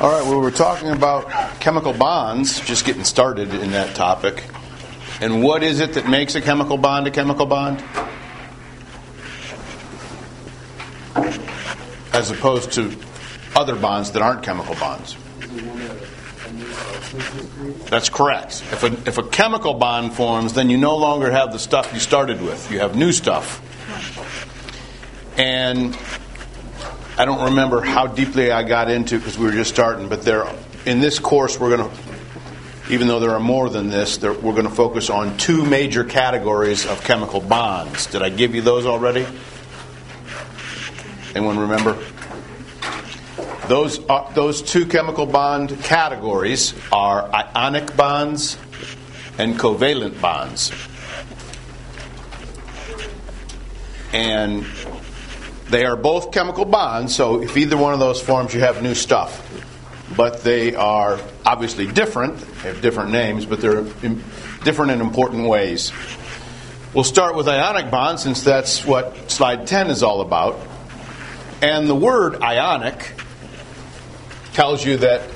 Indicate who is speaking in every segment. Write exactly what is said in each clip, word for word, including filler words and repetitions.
Speaker 1: All right, well, we're talking about chemical bonds, just getting started in that topic. And what is it that makes a chemical bond a chemical bond? As opposed to other bonds that aren't chemical bonds. That's correct. If a, if a chemical bond forms, then you no longer have the stuff you started with. You have new stuff. And I don't remember how deeply I got into because we were just starting, but there, in this course we're going to, even though there are more than this, there, we're going to focus on two major categories of chemical bonds. Did I give you those already? Anyone remember? Those uh, those two chemical bond categories are ionic bonds and covalent bonds. And they are both chemical bonds, so if either one of those forms, you have new stuff. But they are obviously different. They have different names, but they're in, different in important ways. We'll start with ionic bonds, since that's what slide ten is all about. And the word ionic tells you that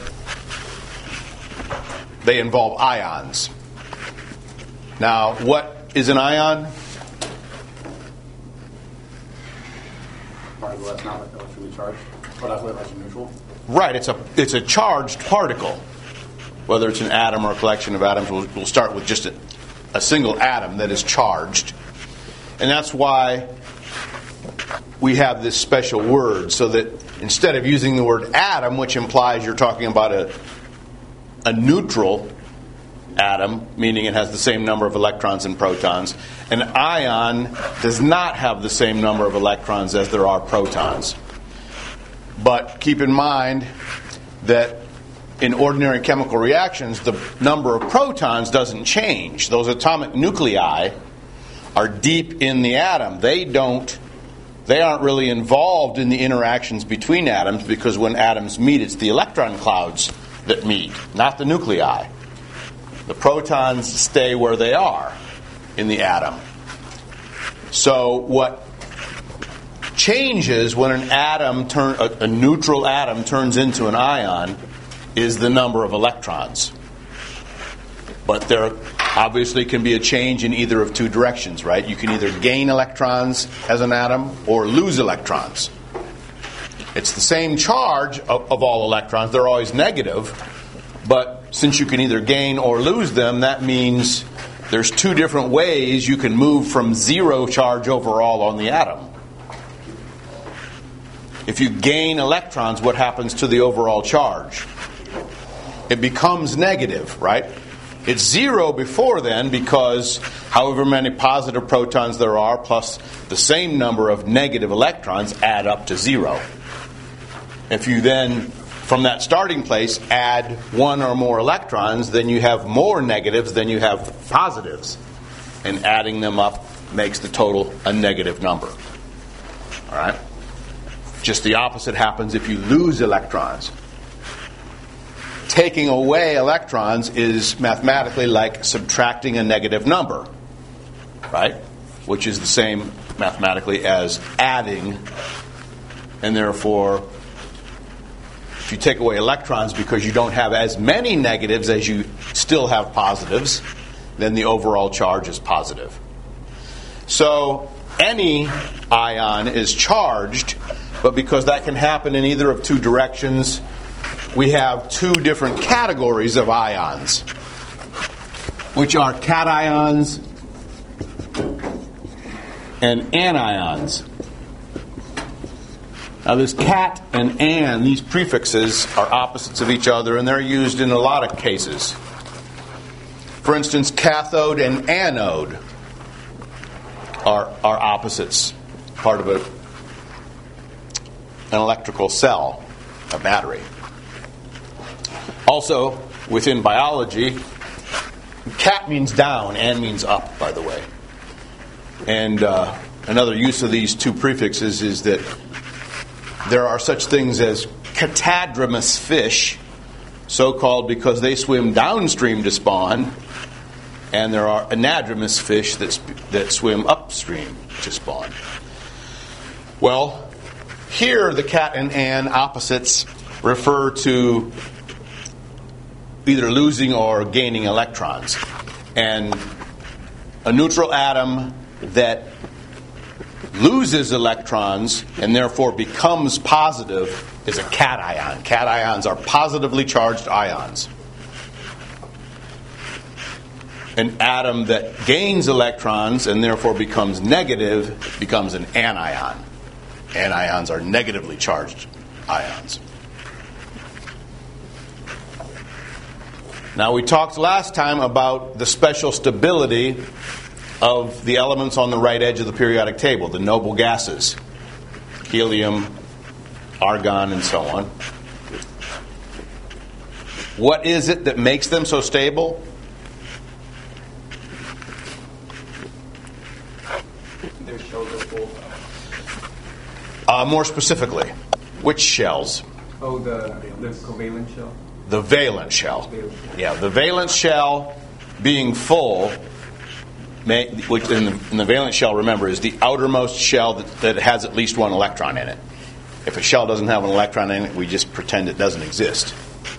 Speaker 1: they involve ions. Now, what is an ion?
Speaker 2: Particle that's not electrically charged, but electrically neutral.
Speaker 1: Right, it's a it's a charged particle. Whether it's an atom or a collection of atoms, we'll, we'll start with just a, a single atom that is charged. And that's why we have this special word, so that instead of using the word atom, which implies you're talking about a, a neutral atom, meaning it has the same number of electrons and protons, an ion does not have the same number of electrons as there are protons. But keep in mind that in ordinary chemical reactions, the number of protons doesn't change. Those atomic nuclei are deep in the atom. They don't They aren't really involved in the interactions between atoms, because when atoms meet, it's the electron clouds that meet, not the nuclei. The protons stay where they are in the atom. So what changes when an atom, turn, a, a neutral atom turns into an ion is the number of electrons. But there obviously can be a change in either of two directions, right? You can either gain electrons as an atom or lose electrons. It's the same charge of, of all electrons. They're always negative. But since you can either gain or lose them, that means there's two different ways you can move from zero charge overall on the atom. If you gain electrons, what happens to the overall charge? It becomes negative, right? It's zero before then, because however many positive protons there are plus the same number of negative electrons add up to zero. If you then, from that starting place, add one or more electrons, then you have more negatives than you have positives. And adding them up makes the total a negative number. All right? Just the opposite happens if you lose electrons. Taking away electrons is mathematically like subtracting a negative number, right? Which is the same mathematically as adding. And therefore, if you take away electrons because you don't have as many negatives as you still have positives, then the overall charge is positive. So any ion is charged, but because that can happen in either of two directions, we have two different categories of ions, which are cations and anions. Now this cat and an, these prefixes are opposites of each other, and they're used in a lot of cases. For instance, cathode and anode are, are opposites, part of a, an electrical cell, a battery. Also, within biology, cat means down, and means up, by the way. And uh, another use of these two prefixes is that there are such things as catadromous fish, so called because they swim downstream to spawn, and there are anadromous fish that, sp- that swim upstream to spawn. Well, here the cat and an opposites refer to either losing or gaining electrons. And a neutral atom that loses electrons and therefore becomes positive is a cation. Cations are positively charged ions. An atom that gains electrons and therefore becomes negative becomes an anion. Anions are negatively charged ions. Now, we talked last time about the special stability of the elements on the right edge of the periodic table, the noble gases, helium, argon, and so on. What is it that makes them so stable?
Speaker 2: Their shells are full.
Speaker 1: Uh, more specifically, which shells?
Speaker 3: Oh, the, the covalent shell?
Speaker 1: The valence shell. Yeah, the valence shell being full, may, which in the, in the valence shell, remember, is the outermost shell that, that has at least one electron in it. If a shell doesn't have an electron in it, we just pretend it doesn't exist.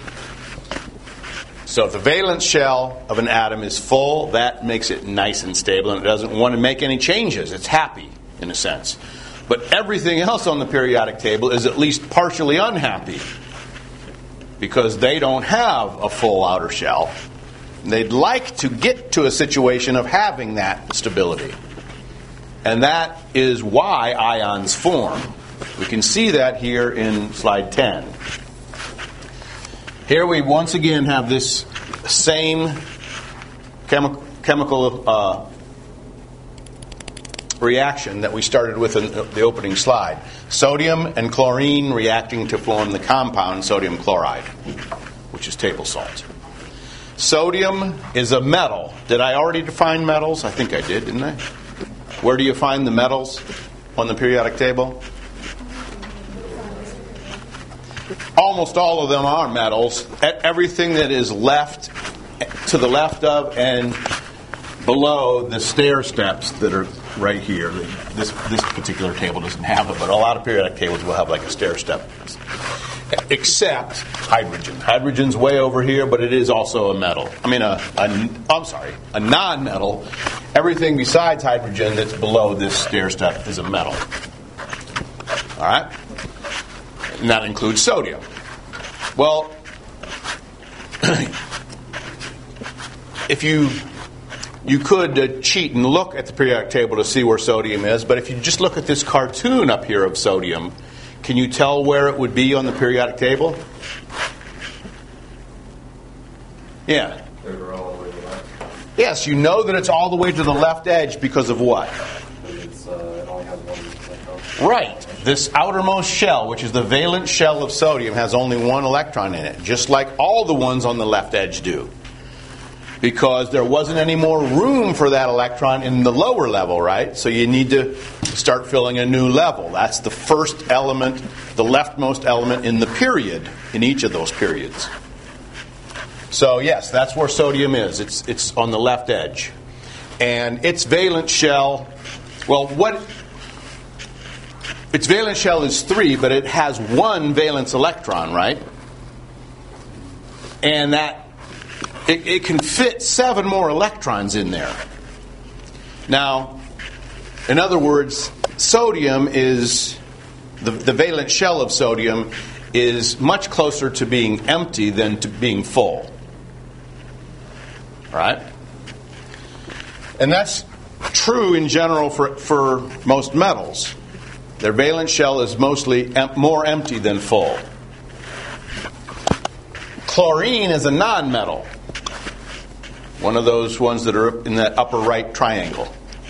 Speaker 1: So if the valence shell of an atom is full, that makes it nice and stable, and it doesn't want to make any changes. It's happy, in a sense. But everything else on the periodic table is at least partially unhappy, because they don't have a full outer shell. They'd like to get to a situation of having that stability. And that is why ions form. We can see that here in slide ten. Here we once again have this same chemi- chemical uh, reaction that we started with in the opening slide. Sodium and chlorine reacting to form the compound sodium chloride, which is table salt. Sodium is a metal. Did I already define metals? I think I did, didn't I? Where do you find the metals on the periodic table? Almost all of them are metals. Everything that is left to the left of and below the stair steps that are right here. This this particular table doesn't have it, but a lot of periodic tables will have like a stair step. Except hydrogen. Hydrogen's way over here, but it is also a metal. I mean, a, a I'm sorry, a non-metal. Everything besides hydrogen that's below this stair step is a metal. All right? And that includes sodium. Well, if you you could uh, cheat and look at the periodic table to see where sodium is, but if you just look at this cartoon up here of sodium, can you tell where it would be on the periodic table? Yeah.
Speaker 2: They're all the way to the left.
Speaker 1: Yes, you know that it's all the way to the left edge because of what?
Speaker 2: It's, uh, it only has one electron.
Speaker 1: Right. This outermost shell, which is the valence shell of sodium, has only one electron in it, just like all the ones on the left edge do. Because there wasn't any more room for that electron in the lower level, right? So you need to start filling a new level. That's the first element, the leftmost element in the period, in each of those periods. So yes, that's where sodium is. It's it's on the left edge. And its valence shell, well, what... Its valence shell is three, but it has one valence electron, right? And that it, it can fit seven more electrons in there. Now, in other words, sodium is the, the valence shell of sodium is much closer to being empty than to being full. Right? And that's true in general for, for most metals. Their valence shell is mostly em- more empty than full. Chlorine is a non-metal. One of those ones that are in that upper right triangle.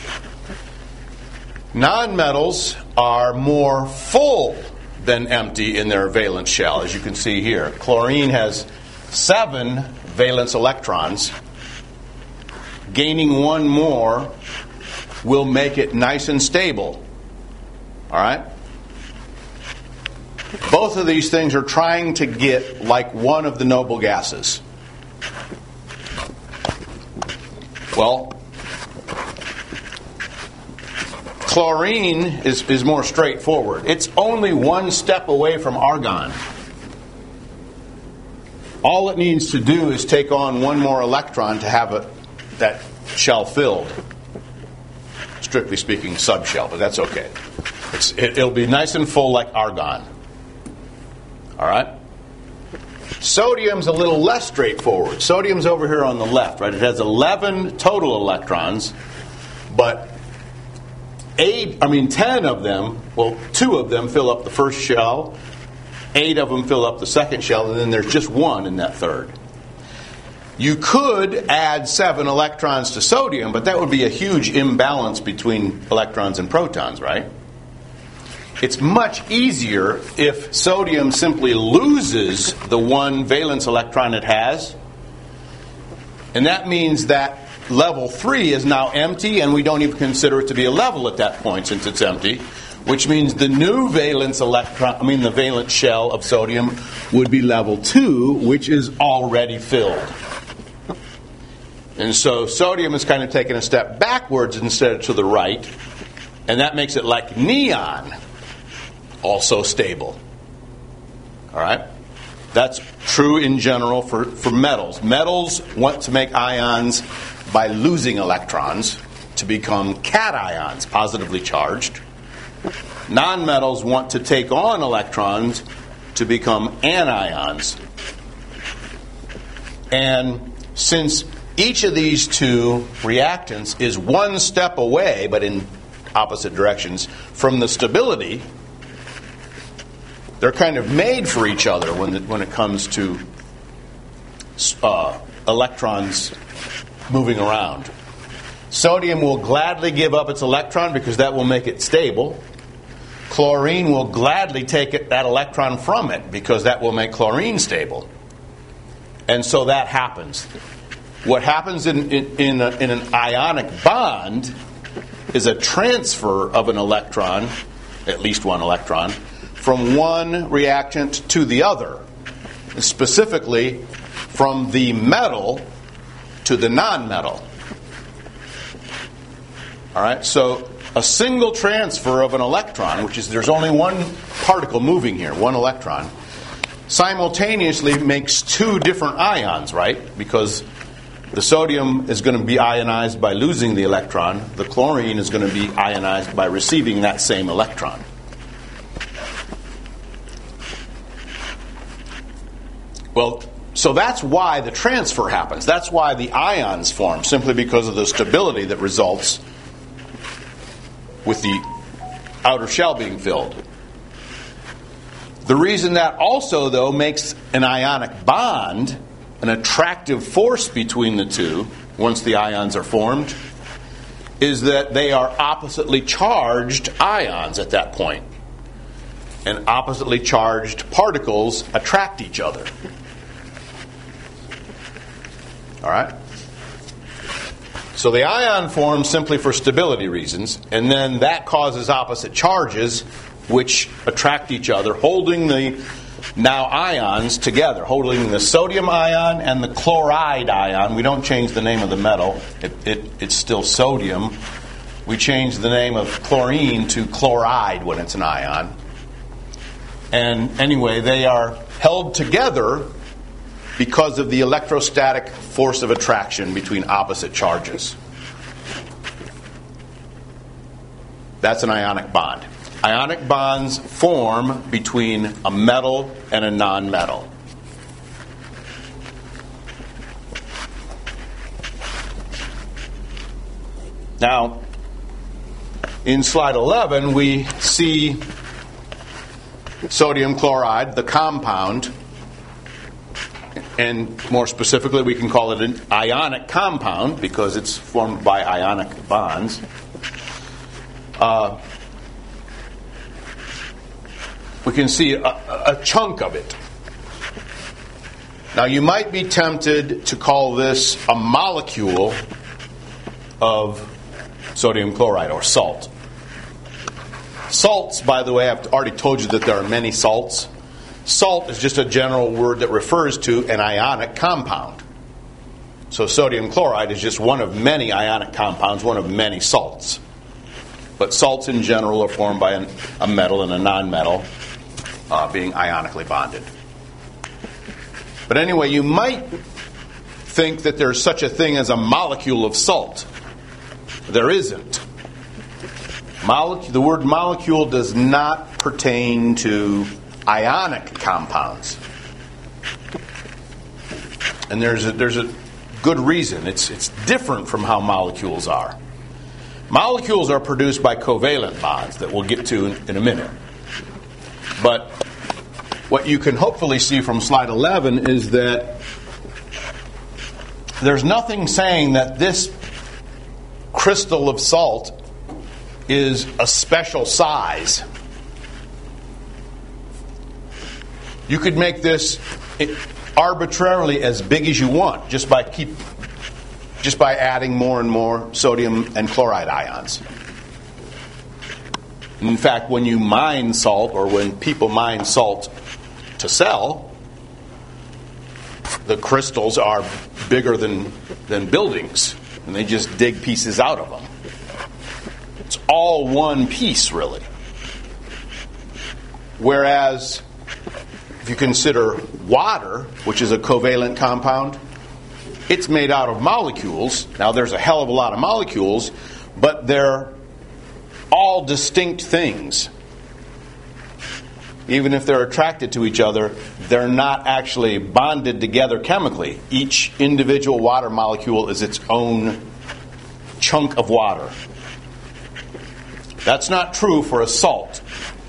Speaker 1: Non-metals are more full than empty in their valence shell, as you can see here. Chlorine has seven valence electrons. Gaining one more will make it nice and stable. All right? Both of these things are trying to get like one of the noble gases. Well, chlorine is, is more straightforward. It's only one step away from argon. all it needs to do is take on one more electron to have a, that shell filled. Strictly speaking, subshell, but that's okay. It's, it, it'll be nice and full like argon. All right? Sodium's a little less straightforward. Sodium's over here on the left, right? It has eleven total electrons, but eight, I mean ten of them, well, two of them fill up the first shell, eight of them fill up the second shell, and then there's just one in that third. You could add seven electrons to sodium, but that would be a huge imbalance between electrons and protons, right? It's much easier if sodium simply loses the one valence electron it has. And that means that level three is now empty, and we don't even consider it to be a level at that point since it's empty, which means the new valence electron, I mean the valence shell of sodium would be level two, which is already filled. And so sodium is kind of taking a step backwards instead of to the right, and that makes it like neon, also stable. All right? That's true in general for, for metals. Metals want to make ions by losing electrons to become cations, positively charged. Nonmetals want to take on electrons to become anions. And since each of these two reactants is one step away, but in opposite directions, from the stability, they're kind of made for each other when it, when it comes to uh, electrons moving around. Sodium will gladly give up its electron because that will make it stable. Chlorine will gladly take it, that electron from it because that will make chlorine stable. And so that happens. What happens in, in, in, a, in an ionic bond is a transfer of an electron, at least one electron, from one reactant to the other. Specifically, from the metal to the non-metal. All right, so a single transfer of an electron, which is there's only one particle moving here, one electron, simultaneously makes two different ions, right? Because the sodium is going to be ionized by losing the electron. The chlorine is going to be ionized by receiving that same electron. Well, so that's why the transfer happens. That's why the ions form, simply because of the stability that results with the outer shell being filled. The reason that also, though, makes an ionic bond an attractive force between the two, once the ions are formed, is that they are oppositely charged ions at that point. And oppositely charged particles attract each other. All right? So the ion forms simply for stability reasons, and then that causes opposite charges which attract each other, holding the now ions together, holding the sodium ion and the chloride ion. We don't change the name of the metal. It, it, it's still sodium. We change the name of chlorine to chloride when it's an ion. And anyway, they are held together because of the electrostatic force of attraction between opposite charges. That's an ionic bond. Ionic bonds form between a metal and a non-metal. Now, in slide eleven, we see sodium chloride, the compound, and more specifically, we can call it an ionic compound because it's formed by ionic bonds. Uh, we can see a, a chunk of it. Now, you might be tempted to call this a molecule of sodium chloride or salt. Salts, by the way, I've already told you that there are many salts. Salt is just a general word that refers to an ionic compound. So sodium chloride is just one of many ionic compounds, one of many salts. But salts in general are formed by an, a metal and a non-metal uh, being ionically bonded. But anyway, you might think that there's such a thing as a molecule of salt. There isn't. Molecule, the word molecule does not pertain to ionic compounds. And there's a, there's a good reason. It's, it's different from how molecules are. Molecules are produced by covalent bonds that we'll get to in, in a minute. But what you can hopefully see from slide eleven is that there's nothing saying that this crystal of salt is a special size. You could make this arbitrarily as big as you want just by keep just by adding more and more sodium and chloride ions. In fact, when you mine salt, or when people mine salt to sell, the crystals are bigger than, than buildings, and they just dig pieces out of them. It's all one piece, really. Whereas, if you consider water, which is a covalent compound, it's made out of molecules. Now, there's a hell of a lot of molecules, but they're all distinct things. Even if they're attracted to each other, they're not actually bonded together chemically. Each individual water molecule is its own chunk of water. That's not true for a salt.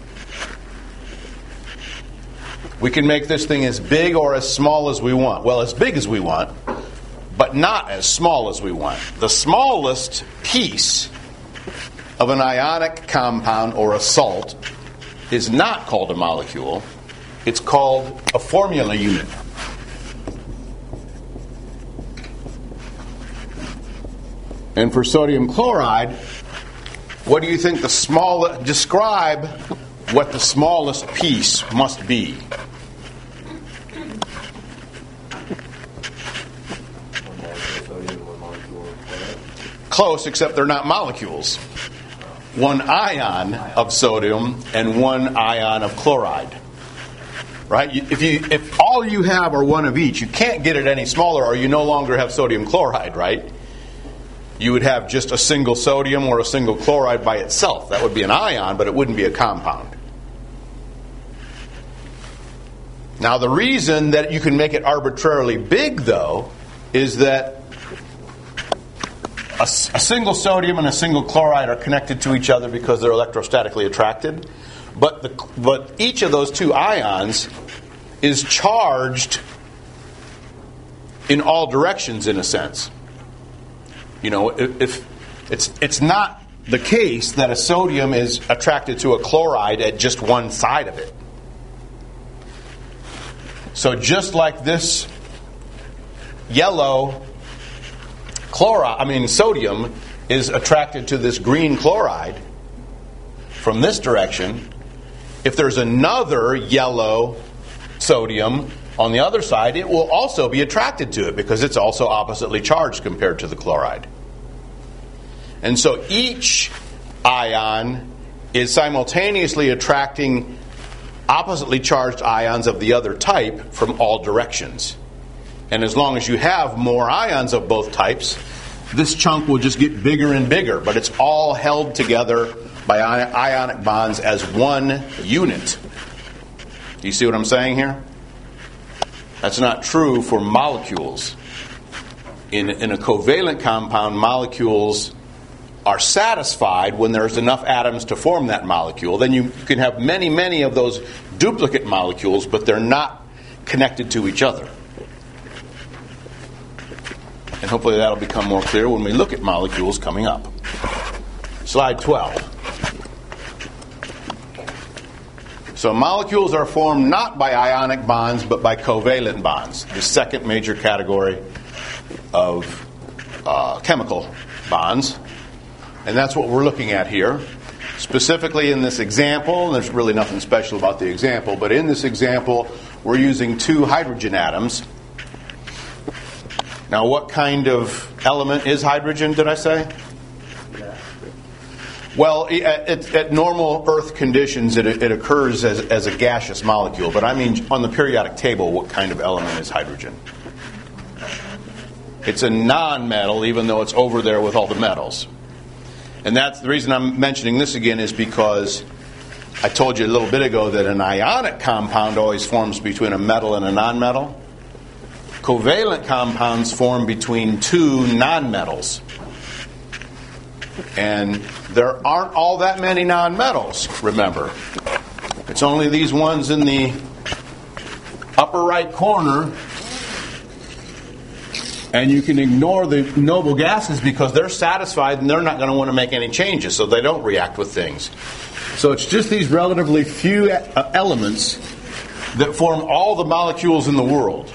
Speaker 1: We can make this thing as big or as small as we want. Well, as big as we want, but not as small as we want. The smallest piece of an ionic compound or a salt is not called a molecule. It's called a formula unit. And for sodium chloride, what do you think the small? Describe what the smallest piece must be. Close, except they're not molecules. One ion of sodium and one ion of chloride. Right? If you if all you have are one of each, you can't get it any smaller, or you no longer have sodium chloride, right? You would have just a single sodium or a single chloride by itself. That would be an ion, but it wouldn't be a compound. Now, the reason that you can make it arbitrarily big, though, is that a, a single sodium and a single chloride are connected to each other because they're electrostatically attracted. But the, but each of those two ions is charged in all directions, in a sense. You know, if, if it's it's not the case that a sodium is attracted to a chloride at just one side of it. So just like this yellow chloride, I mean sodium is attracted to this green chloride from this direction, if there's another yellow sodium on the other side, it will also be attracted to it because it's also oppositely charged compared to the chloride. And so each ion is simultaneously attracting oppositely charged ions of the other type from all directions. And as long as you have more ions of both types, this chunk will just get bigger and bigger, but it's all held together by ionic bonds as one unit. Do you see what I'm saying here? That's not true for molecules. In, in a covalent compound, molecules are satisfied when there's enough atoms to form that molecule. Then you can have many, many of those duplicate molecules, but they're not connected to each other. And hopefully that'll become more clear when we look at molecules coming up. Slide twelve. So molecules are formed not by ionic bonds, but by covalent bonds, the second major category of uh, chemical bonds. And that's what we're looking at here. Specifically in this example, and there's really nothing special about the example, but in this example, we're using two hydrogen atoms. Now, what kind of element is hydrogen, did I say? Well, at, at normal Earth conditions, it, it occurs as, as a gaseous molecule. But I mean, on the periodic table, what kind of element is hydrogen? It's a non-metal, even though it's over there with all the metals. And that's the reason I'm mentioning this again is because I told you a little bit ago that an ionic compound always forms between a metal and a non-metal. Covalent compounds form between two non-metals. And there aren't all that many non-metals, remember. It's only these ones in the upper right corner. And you can ignore the noble gases because they're satisfied and they're not going to want to make any changes, so they don't react with things. So it's just these relatively few elements that form all the molecules in the world.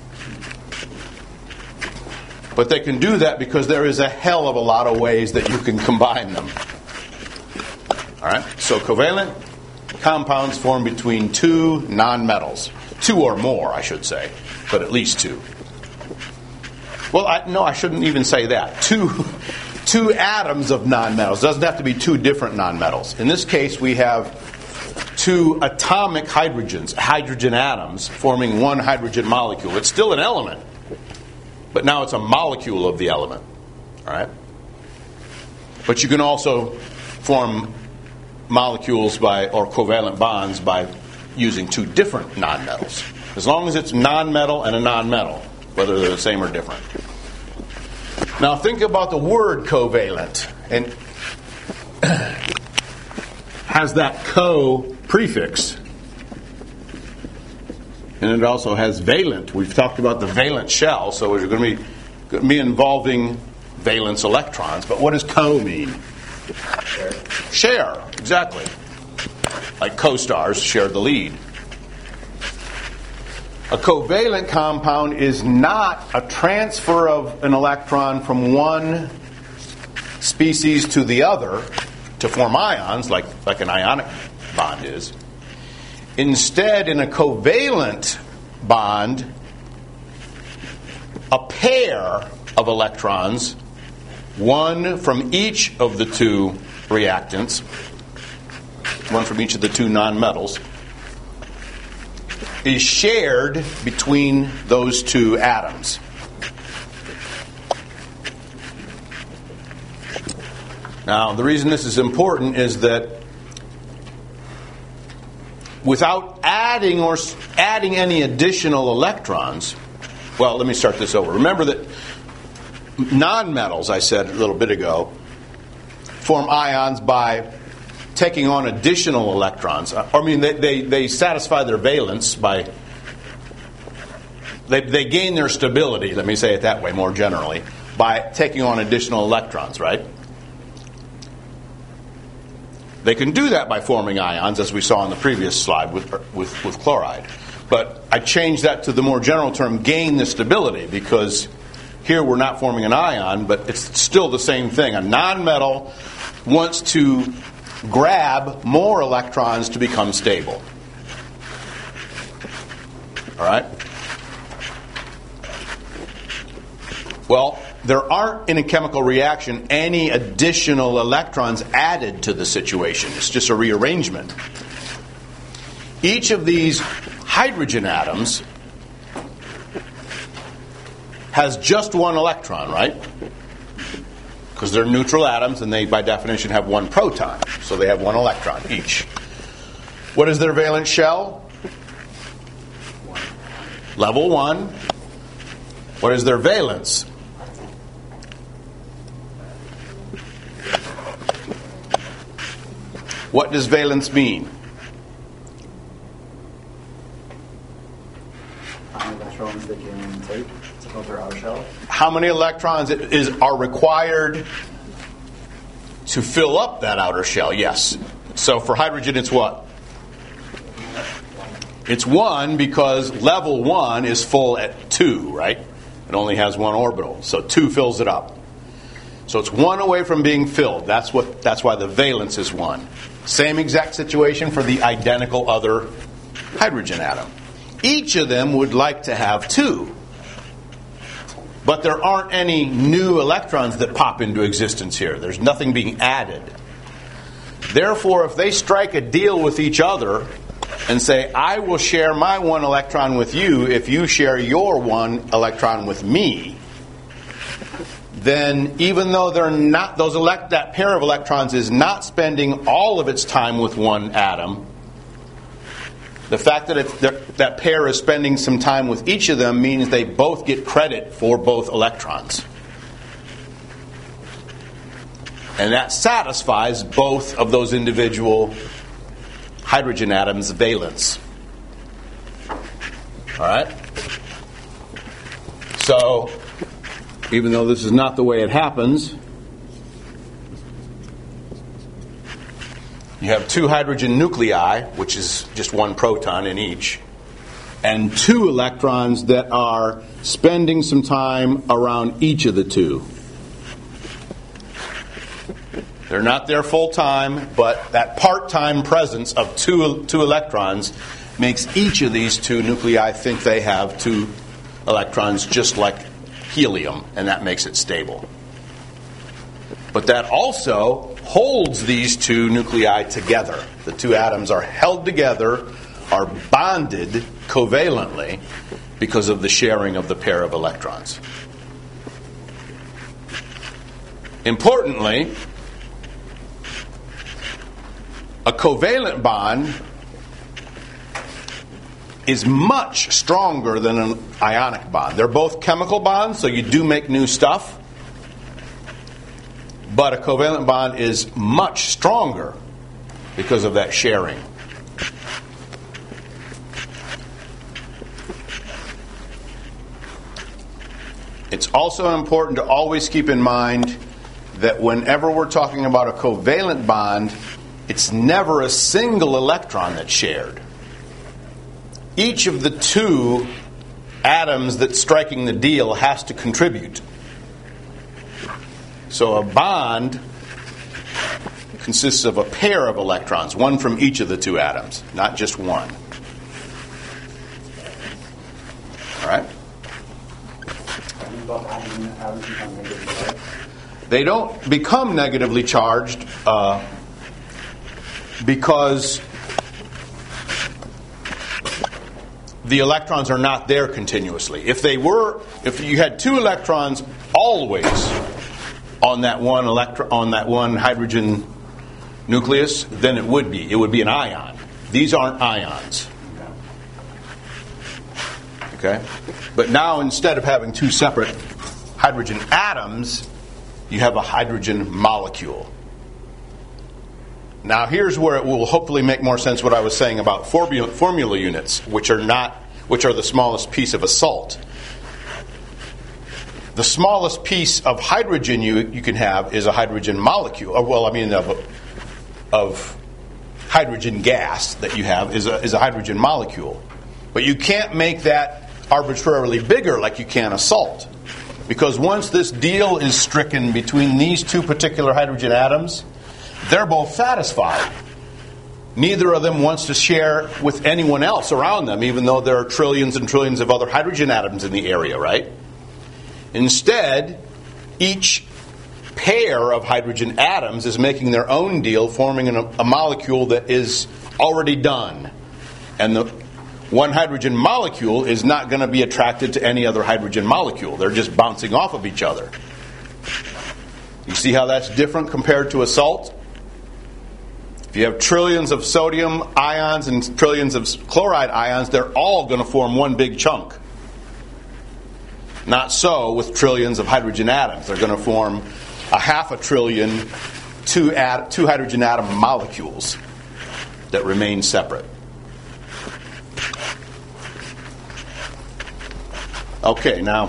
Speaker 1: But they can do that because there is a hell of a lot of ways that you can combine them. All right? So covalent compounds form between two nonmetals. Two or more, I should say, but at least two. Well, I, no, I shouldn't even say that. Two, two atoms of nonmetals. It doesn't have to be two different nonmetals. In this case, we have two atomic hydrogens, hydrogen atoms, forming one hydrogen molecule. It's still an element, but now it's a molecule of the element. All right? But you can also form molecules by or covalent bonds by using two different nonmetals. As long as it's nonmetal and a nonmetal, whether they're the same or different. Now think about the word covalent, and has that co prefix, and it also has valent. We've talked about the valent shell, so we're going to be, going to be involving valence electrons. But what does co mean?
Speaker 2: Share.
Speaker 1: Share, exactly. Like co-stars share the lead. A covalent compound is not a transfer of an electron from one species to the other to form ions, like, like an ionic bond is. Instead, in a covalent bond, a pair of electrons, one from each of the two reactants, one from each of the two nonmetals, is shared between those two atoms. Now, the reason this is important is that without adding or adding any additional electrons, well, let me start this over. Remember that nonmetals, I said a little bit ago, form ions by taking on additional electrons. I mean, they, they, they satisfy their valence by... They, they gain their stability, let me say it that way more generally, by taking on additional electrons, right? They can do that by forming ions, as we saw in the previous slide with, with, with chloride. But I changed that to the more general term, gain the stability, because here we're not forming an ion, but it's still the same thing. A nonmetal wants to grab more electrons to become stable. All right? Well, there aren't in a chemical reaction any additional electrons added to the situation. It's just a rearrangement. Each of these hydrogen atoms has just one electron, right? Because they're neutral atoms and they, by definition, have one proton. So they have one electron each. What is their valence shell?
Speaker 2: One.
Speaker 1: Level one. What is their valence? What does valence mean?
Speaker 2: How many electrons they can take to fill their outer shell?
Speaker 1: How many electrons is, are required to fill up that outer shell? Yes. So for hydrogen, it's what? It's one, because level one is full at two, right? It only has one orbital. So two fills it up. So it's one away from being filled. That's what. That's why the valence is one. Same exact situation for the identical other hydrogen atom. Each of them would like to have two. But there aren't any new electrons that pop into existence here. There's nothing being added. Therefore, if they strike a deal with each other and say, I will share my one electron with you if you share your one electron with me, then even though they're not, those elect, that pair of electrons is not spending all of its time with one atom, the fact that it's, that pair is spending some time with each of them means they both get credit for both electrons. And that satisfies both of those individual hydrogen atoms' valence. All right? So, even though this is not the way it happens, you have two hydrogen nuclei, which is just one proton in each, and two electrons that are spending some time around each of the two. They're not there full time, but that part-time presence of two, two electrons makes each of these two nuclei think they have two electrons, just like helium, and that makes it stable. But that also holds these two nuclei together. The two atoms are held together, are bonded covalently because of the sharing of the pair of electrons. Importantly, a covalent bond is much stronger than an ionic bond. They're both chemical bonds, so you do make new stuff. But a covalent bond is much stronger because of that sharing. It's also important to always keep in mind that whenever we're talking about a covalent bond, it's never a single electron that's shared. Each of the two atoms that's striking the deal has to contribute. So a bond consists of a pair of electrons, one from each of the two atoms, not just one. All right? They don't become negatively charged uh, because the electrons are not there continuously. If they were, if you had two electrons always on that one electron, on that one hydrogen nucleus, then it would be. It would be an ion. These aren't ions. Okay? But now instead of having two separate hydrogen atoms, you have a hydrogen molecule. Now here's where it will hopefully make more sense what I was saying about formula, formula units, which are not, which are the smallest piece of a salt. The smallest piece of hydrogen you, you can have is a hydrogen molecule. Or, well, I mean, of, of hydrogen gas that you have is a, is a hydrogen molecule. But you can't make that arbitrarily bigger like you can a salt. Because once this deal is stricken between these two particular hydrogen atoms, they're both satisfied. Neither of them wants to share with anyone else around them, even though there are trillions and trillions of other hydrogen atoms in the area, right? Instead, each pair of hydrogen atoms is making their own deal, forming an, a molecule that is already done. And the one hydrogen molecule is not going to be attracted to any other hydrogen molecule. They're just bouncing off of each other. You see how that's different compared to a salt? If you have trillions of sodium ions and trillions of chloride ions, they're all going to form one big chunk. Not so with trillions of hydrogen atoms. They're going to form a half a trillion two, at, two hydrogen atom molecules that remain separate. Okay, now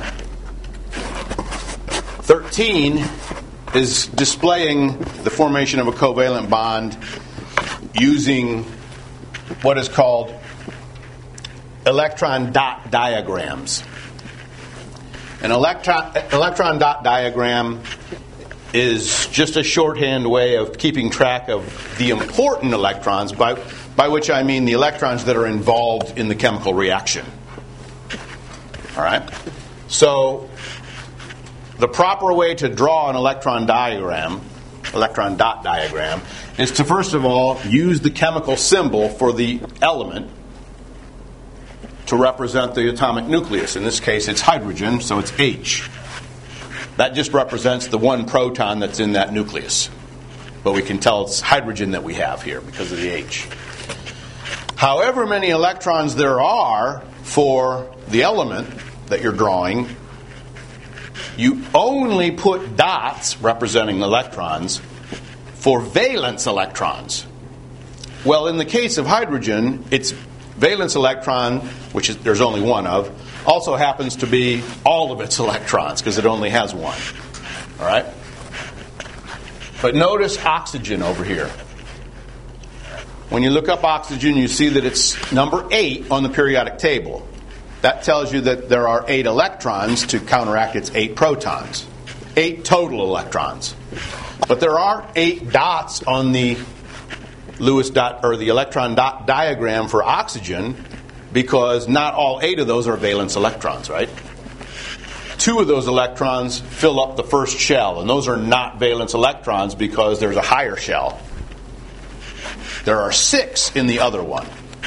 Speaker 1: thirteen is displaying the formation of a covalent bond using what is called electron dot diagrams. An electron, electron dot diagram is just a shorthand way of keeping track of the important electrons, by, by which I mean the electrons that are involved in the chemical reaction. All right? So the proper way to draw an electron diagram, electron dot diagram, is to first of all use the chemical symbol for the element to represent the atomic nucleus. In this case, it's hydrogen, so it's H. That just represents the one proton that's in that nucleus. But we can tell it's hydrogen that we have here because of the H. However many electrons there are for the element that you're drawing, you only put dots representing electrons for valence electrons. Well, in the case of hydrogen, its valence electron, which is, there's only one of, also happens to be all of its electrons because it only has one. All right? But notice oxygen over here. When you look up oxygen, you see that it's number eight on the periodic table. That tells you that there are eight electrons to counteract its eight protons. Eight total electrons. But there are eight dots on the Lewis dot or the electron dot diagram for oxygen because not all eight of those are valence electrons, right? Two of those electrons fill up the first shell, and those are not valence electrons because there's a higher shell. There are six in the other one.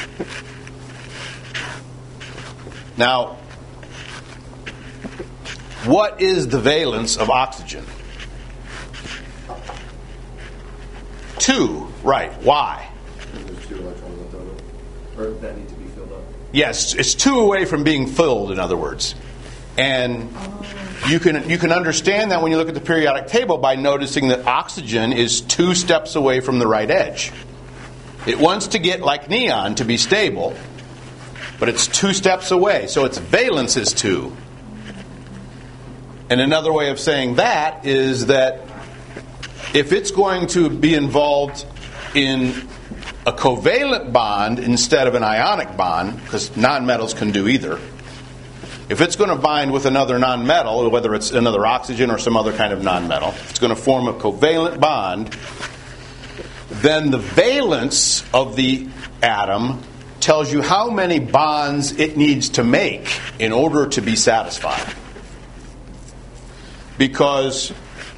Speaker 1: Now, what is the valence of oxygen? Two, right. Why?
Speaker 3: There's two electrons left over, or that need to be filled up.
Speaker 1: Yes, it's two away from being filled, in other words. And you can you can understand that when you look at the periodic table by noticing that oxygen is two steps away from the right edge. It wants to get like neon to be stable, but it's two steps away, so its valence is two. And another way of saying that is that if it's going to be involved in a covalent bond instead of an ionic bond, because nonmetals can do either, if it's going to bind with another nonmetal, whether it's another oxygen or some other kind of nonmetal, it's going to form a covalent bond, then the valence of the atom tells you how many bonds it needs to make in order to be satisfied. Because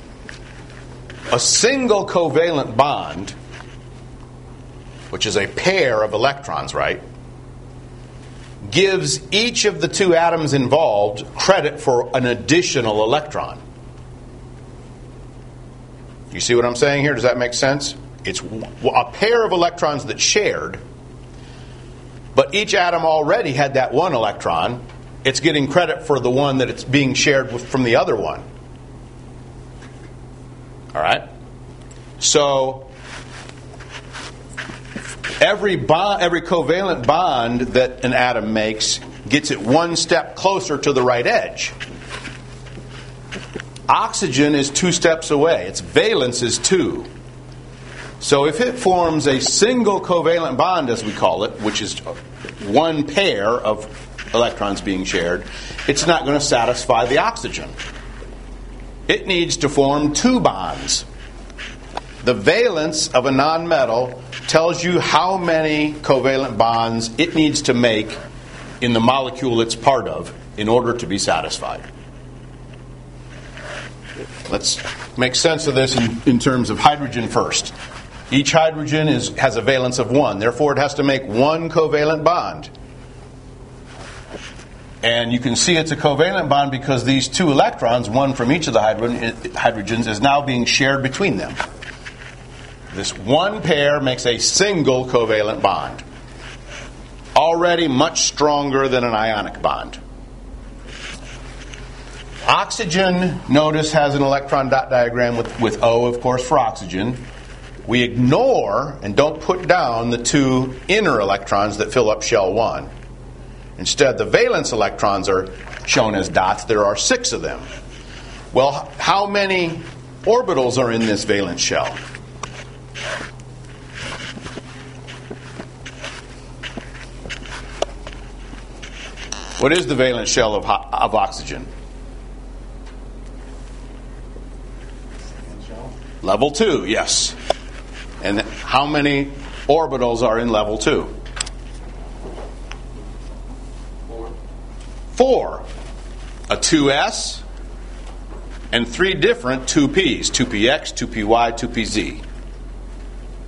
Speaker 1: a single covalent bond, which is a pair of electrons, right, gives each of the two atoms involved credit for an additional electron. You see what I'm saying here? Does that make sense? It's a pair of electrons that shared, but each atom already had that one electron. It's getting credit for the one that it's being shared with from the other one. All right? So every bond, every covalent bond that an atom makes gets it one step closer to the right edge. Oxygen is two steps away. Its valence is two. So if it forms a single covalent bond, as we call it, which is one pair of electrons being shared, it's not going to satisfy the oxygen. It needs to form two bonds. The valence of a nonmetal tells you how many covalent bonds it needs to make in the molecule it's part of in order to be satisfied. Let's make sense of this in, in terms of hydrogen first. Each hydrogen is, has a valence of one. Therefore, it has to make one covalent bond. And you can see it's a covalent bond because these two electrons, one from each of the hydrogen, hydrogens, is now being shared between them. This one pair makes a single covalent bond. Already much stronger than an ionic bond. Oxygen, notice, has an electron dot diagram with, with O, of course, for oxygen. We ignore and don't put down the two inner electrons that fill up shell one. Instead, the valence electrons are shown as dots. There are six of them. Well, how many orbitals are in this valence shell? What is the valence shell of, of oxygen? Level two, yes. And how many orbitals are in level two?
Speaker 3: Four.
Speaker 1: Four. A two s and three different two p's. two p x, two p y, two p z.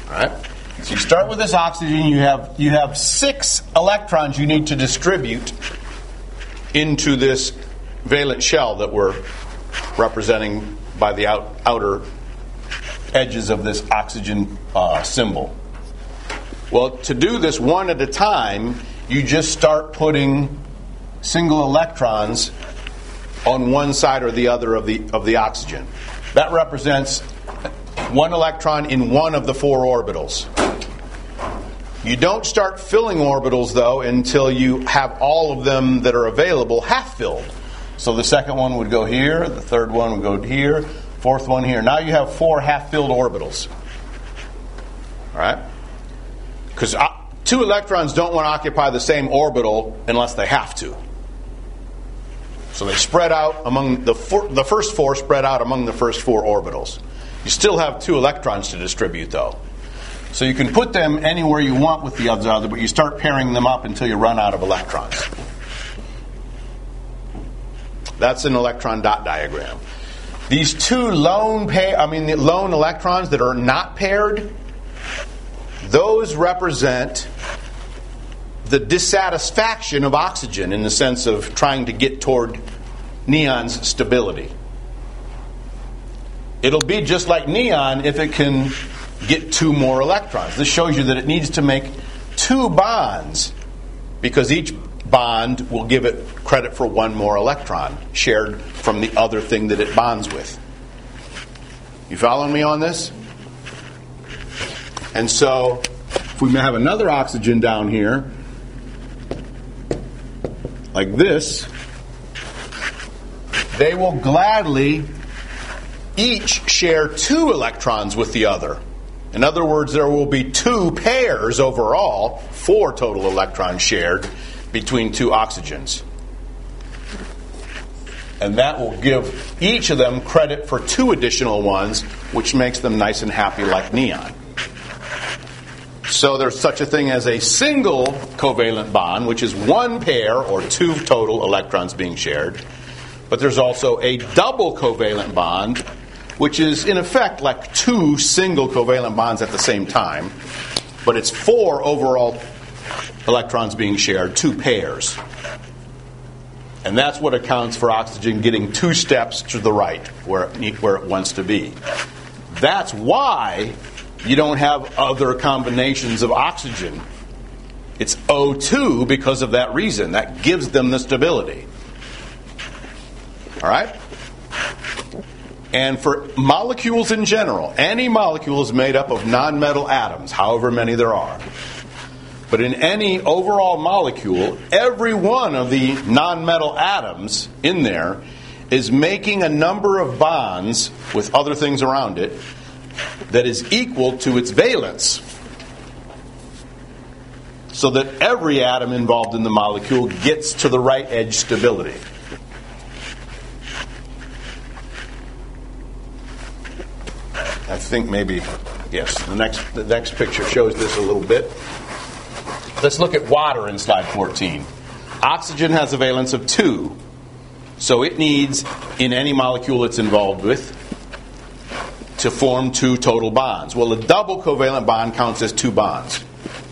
Speaker 1: All right? So you start with this oxygen. You have you have six electrons you need to distribute into this valence shell that we're representing by the out, outer edges of this oxygen uh, symbol. Well, to do this one at a time, you just start putting single electrons on one side or the other of the of the oxygen. That represents one electron in one of the four orbitals. You don't start filling orbitals, though, until you have all of them that are available half-filled. So the second one would go here, the third one would go here, fourth one here. Now you have four half-filled orbitals. All right? Because uh, two electrons don't want to occupy the same orbital unless they have to. So they spread out among the four, the first four spread out among the first four orbitals. You still have two electrons to distribute, though. So you can put them anywhere you want with the other, but you start pairing them up until you run out of electrons. That's an electron dot diagram. These two lone pair, I mean the lone electrons that are not paired, those represent the dissatisfaction of oxygen in the sense of trying to get toward neon's stability. It'll be just like neon if it can get two more electrons. This shows you that it needs to make two bonds because each bond will give it credit for one more electron shared from the other thing that it bonds with. You following me on this? And so, if we have another oxygen down here, like this, they will gladly each share two electrons with the other. In other words, there will be two pairs overall, four total electrons shared between two oxygens. And that will give each of them credit for two additional ones, which makes them nice and happy like neon. So there's such a thing as a single covalent bond, which is one pair or two total electrons being shared. But there's also a double covalent bond, which is in effect like two single covalent bonds at the same time. But it's four overall electrons being shared, two pairs. And that's what accounts for oxygen getting two steps to the right, where it, where it wants to be. That's why you don't have other combinations of oxygen. It's O two because of that reason. That gives them the stability. All right? And for molecules in general, any molecule is made up of nonmetal atoms, however many there are. But in any overall molecule, every one of the nonmetal atoms in there is making a number of bonds with other things around it that is equal to its valence. So that every atom involved in the molecule gets to the right edge stability. I think maybe, yes, the next the next picture shows this a little bit. Let's look at water in slide fourteen. Oxygen has a valence of two. So it needs, in any molecule it's involved with, to form two total bonds. Well, a double covalent bond counts as two bonds.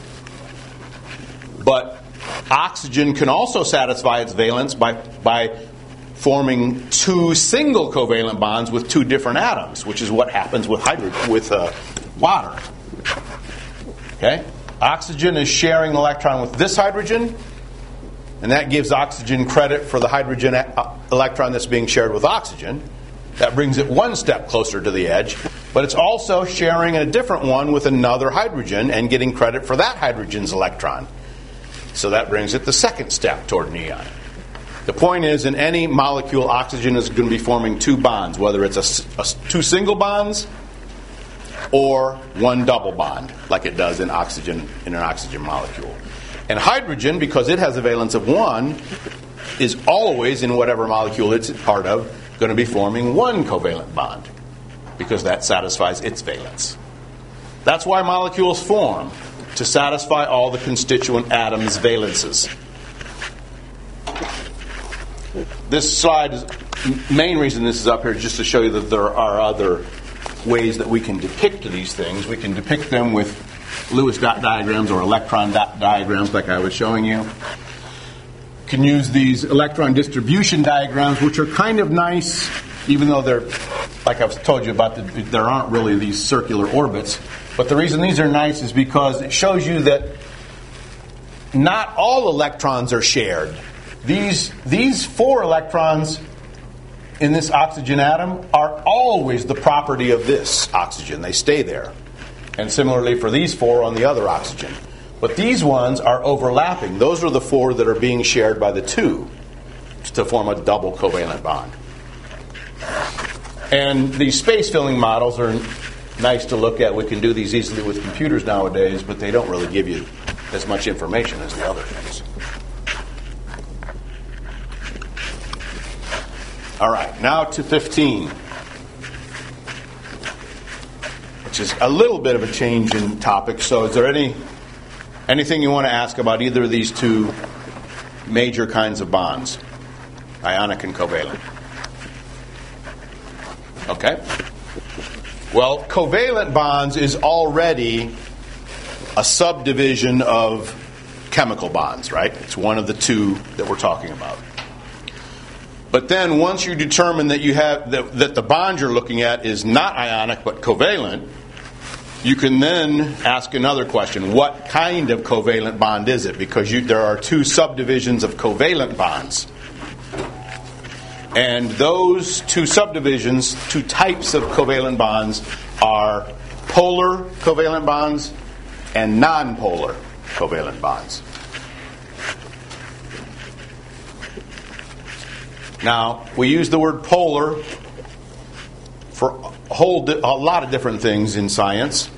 Speaker 1: But oxygen can also satisfy its valence by, by forming two single covalent bonds with two different atoms, which is what happens with hydrogen, with uh, water. Okay? Oxygen is sharing an electron with this hydrogen, and that gives oxygen credit for the hydrogen electron that's being shared with oxygen. That brings it one step closer to the edge, but it's also sharing a different one with another hydrogen and getting credit for that hydrogen's electron. So that brings it the second step toward neon. The point is, in any molecule, oxygen is going to be forming two bonds, whether it's a, a, two single bonds or one double bond, like it does in oxygen in an oxygen molecule. And hydrogen, because it has a valence of one, is always, in whatever molecule it's part of, going to be forming one covalent bond, because that satisfies its valence. That's why molecules form, to satisfy all the constituent atoms' valences. This slide, is, main reason this is up here is just to show you that there are other ways that we can depict these things. We can depict them with Lewis dot diagrams or electron dot diagrams like I was showing you. You can use these electron distribution diagrams, which are kind of nice, even though they're, like I've told you about, the, there aren't really these circular orbits. But the reason these are nice is because it shows you that not all electrons are shared. These, these four electrons in this oxygen atom are always the property of this oxygen. They stay there. And similarly for these four on the other oxygen. But these ones are overlapping. Those are the four that are being shared by the two to form a double covalent bond. And these space-filling models are nice to look at. We can do these easily with computers nowadays, but they don't really give you as much information as the other things. All right, now to fifteen, which is a little bit of a change in topic. So is there any anything you want to ask about either of these two major kinds of bonds, ionic and covalent? Okay. Well, covalent bonds is already a subdivision of chemical bonds, right? It's one of the two that we're talking about. But then once you determine that you have that, that the bond you're looking at is not ionic but covalent, you can then ask another question. What kind of covalent bond is it? Because you, there are two subdivisions of covalent bonds. And those two subdivisions, two types of covalent bonds, are polar covalent bonds and non-polar covalent bonds. Now, we use the word polar for a whole di- a lot of different things in science.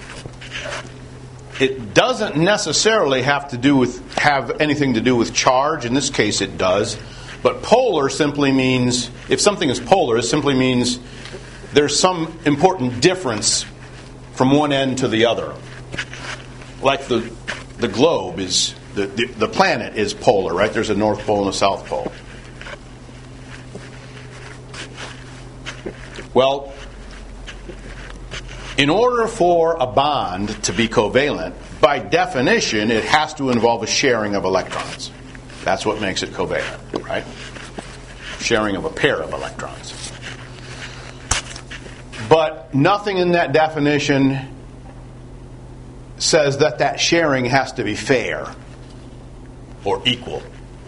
Speaker 1: It doesn't necessarily have to do with have anything to do with charge. In this case, it does. But polar simply means, if something is polar, it simply means there's some important difference from one end to the other. Like the the globe is the the, the planet is polar, right? There's a north pole and a south pole. Well, in order for a bond to be covalent, by definition, it has to involve a sharing of electrons. That's what makes it covalent, right? Sharing of a pair of electrons. But nothing in that definition says that that sharing has to be fair or equal.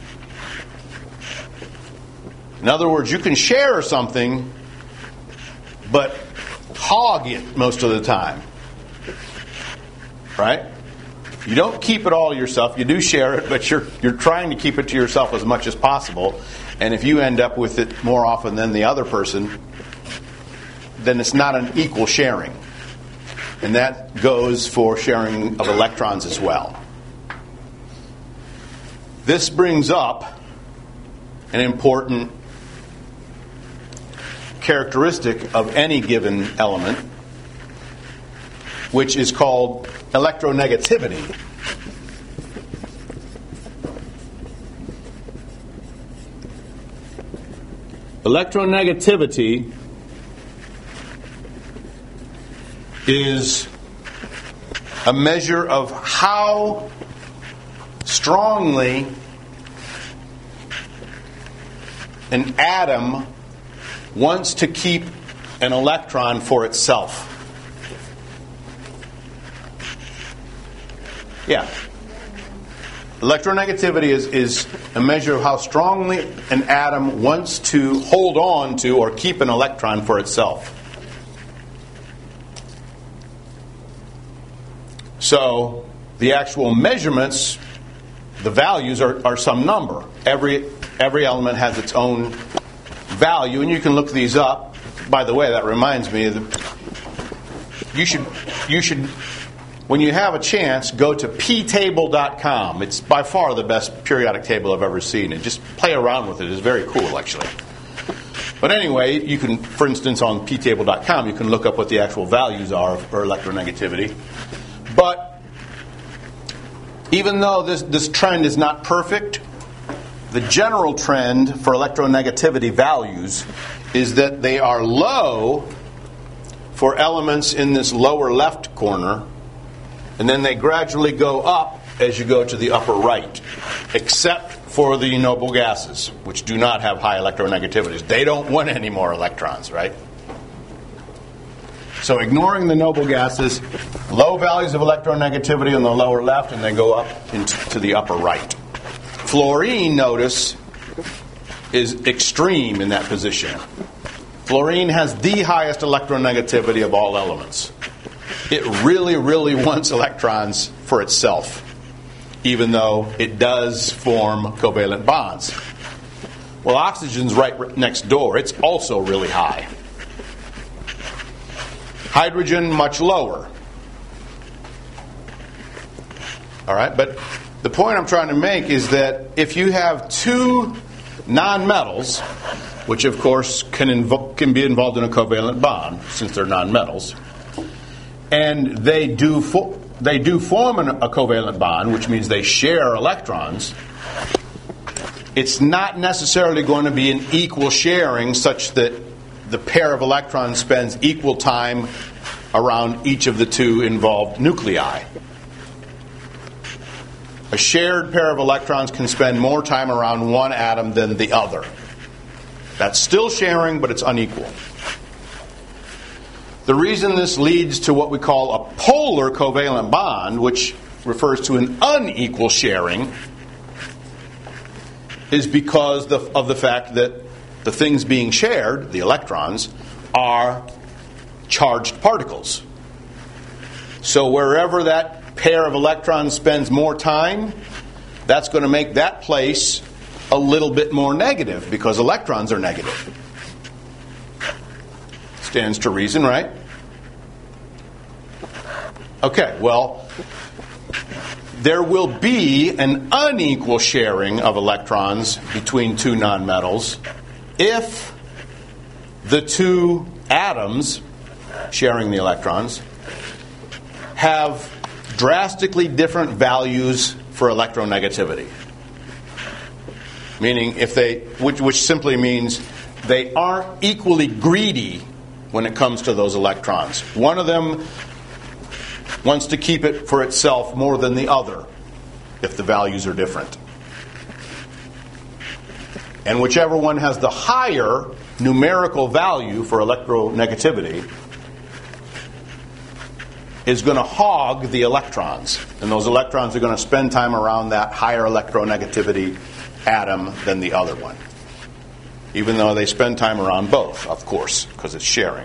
Speaker 1: In other words, you can share something, but hog it most of the time. Right? You don't keep it all yourself. You do share it, but you're you're trying to keep it to yourself as much as possible. And if you end up with it more often than the other person, then it's not an equal sharing. And that goes for sharing of electrons as well. This brings up an important characteristic of any given element, which is called electronegativity. Electronegativity is a measure of how strongly an atom wants to keep an electron for itself. Yeah. Electronegativity is, is a measure of how strongly an atom wants to hold on to or keep an electron for itself. So the actual measurements, the values are, are some number. Every every element has its own value, and you can look these up. By the way, that reminds me, that you should you should when you have a chance, go to p table dot com. It's by far the best periodic table I've ever seen, and just play around with it. It's very cool, actually. But anyway, you can, for instance, on p table dot com, you can look up what the actual values are for electronegativity. But even though this, this trend is not perfect, the general trend for electronegativity values is that they are low for elements in this lower left corner, and then they gradually go up as you go to the upper right, except for the noble gases, which do not have high electronegativities. They don't want any more electrons, right? So ignoring the noble gases, low values of electronegativity on the lower left, and they go up into to the upper right. Fluorine, notice, is extreme in that position. Fluorine has the highest electronegativity of all elements. It really, really wants electrons for itself, even though it does form covalent bonds. Well, oxygen's right next door. It's also really high. Hydrogen, much lower. All right, but the point I'm trying to make is that if you have two nonmetals, which of course can invo- can be involved in a covalent bond since they're nonmetals, and they do fo- they do form an, a covalent bond, which means they share electrons, it's not necessarily going to be an equal sharing such that the pair of electrons spends equal time around each of the two involved nuclei. A shared pair of electrons can spend more time around one atom than the other. That's still sharing, but it's unequal. The reason this leads to what we call a polar covalent bond, which refers to an unequal sharing, is because the, of the fact that the things being shared, the electrons, are charged particles. So wherever that pair of electrons spends more time, that's going to make that place a little bit more negative because electrons are negative. Stands to reason, right? Okay, well, there will be an unequal sharing of electrons between two nonmetals if the two atoms sharing the electrons have drastically different values for electronegativity. Meaning, if they, which, which simply means they aren't equally greedy when it comes to those electrons. One of them wants to keep it for itself more than the other if the values are different. And whichever one has the higher numerical value for electronegativity is going to hog the electrons. And those electrons are going to spend time around that higher electronegativity atom than the other one. Even though they spend time around both, of course, because it's sharing.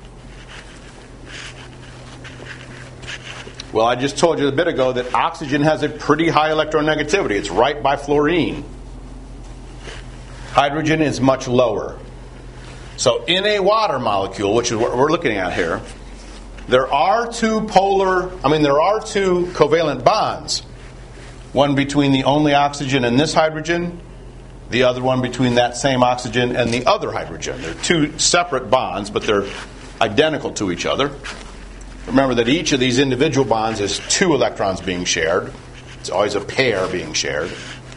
Speaker 1: Well, I just told you a bit ago that oxygen has a pretty high electronegativity. It's right by fluorine. Hydrogen is much lower. So in a water molecule, which is what we're looking at here, there are two polar, I mean, there are two covalent bonds. One between the only oxygen and this hydrogen, the other one between that same oxygen and the other hydrogen. They're two separate bonds, but they're identical to each other. Remember that each of these individual bonds is two electrons being shared. It's always a pair being shared.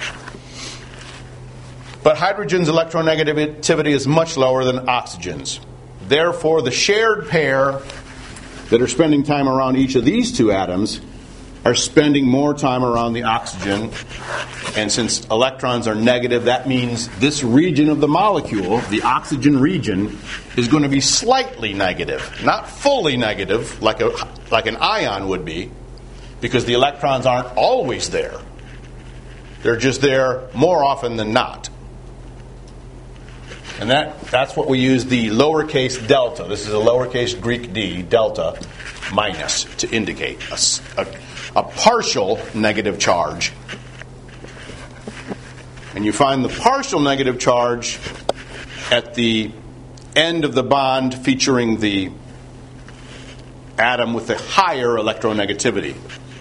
Speaker 1: But hydrogen's electronegativity is much lower than oxygen's. Therefore, the shared pair that are spending time around each of these two atoms are spending more time around the oxygen. And since electrons are negative, that means this region of the molecule, the oxygen region, is going to be slightly negative. Not fully negative, like a like an ion would be, because the electrons aren't always there. They're just there more often than not. And that, that's what we use the lowercase delta. This is a lowercase Greek d, delta, minus, to indicate a, a, a partial negative charge. And you find the partial negative charge at the end of the bond featuring the atom with the higher electronegativity.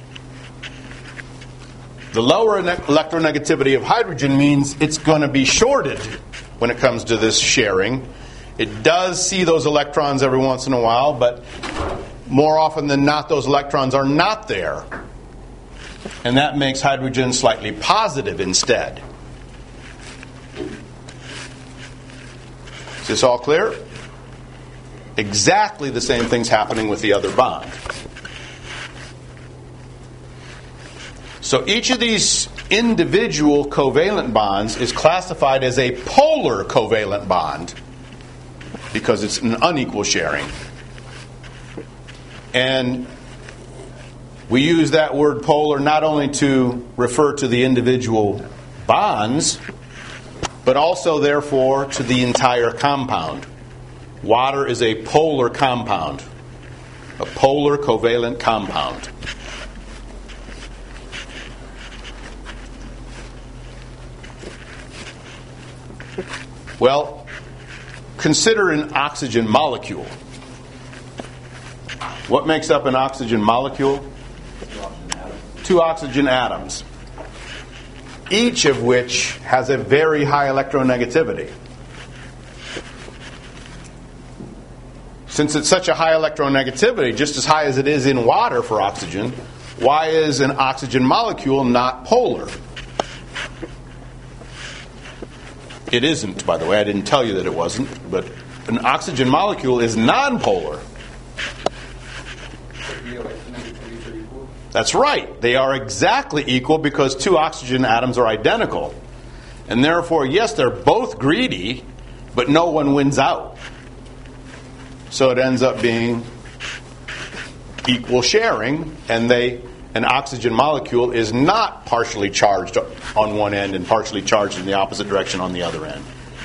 Speaker 1: The lower ne- electronegativity of hydrogen means it's going to be shorted when it comes to this sharing. It does see those electrons every once in a while, but more often than not, those electrons are not there. And that makes hydrogen slightly positive instead. Is this all clear? exactly the same things happening with the other bond. So each of these individual covalent bonds is classified as a polar covalent bond because it's an unequal sharing. And we use that word polar not only to refer to the individual bonds, but also, therefore, to the entire compound. Water is a polar compound, a polar covalent compound. Well, consider an oxygen molecule. What makes up an oxygen molecule? Two oxygen atoms, each of which has a very high electronegativity. Since it's such a high electronegativity, just as high as it is in water for oxygen, why is an oxygen molecule not polar? It isn't, by the way. I didn't tell you that it wasn't, but an oxygen molecule is nonpolar. That's right. They are exactly equal because two oxygen atoms are identical. And therefore, yes, they're both greedy, but no one wins out. So it ends up being equal sharing, and they an oxygen molecule is not partially charged on one end and partially charged in the opposite direction on the other end.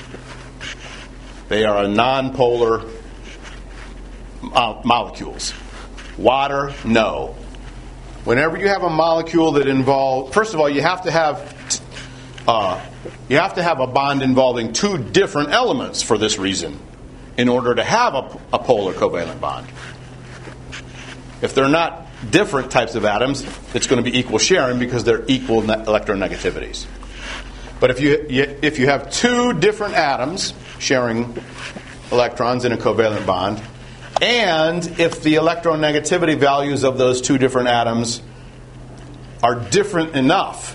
Speaker 1: They are a nonpolar uh, molecules. Water, no. Whenever you have a molecule that involves, first of all, you have to have uh, you have to have a bond involving two different elements for this reason, in order to have a, a polar covalent bond. If they're not different types of atoms, it's going to be equal sharing because they're equal ne- electronegativities. But if you, you if you have two different atoms sharing electrons in a covalent bond, and if the electronegativity values of those two different atoms are different enough,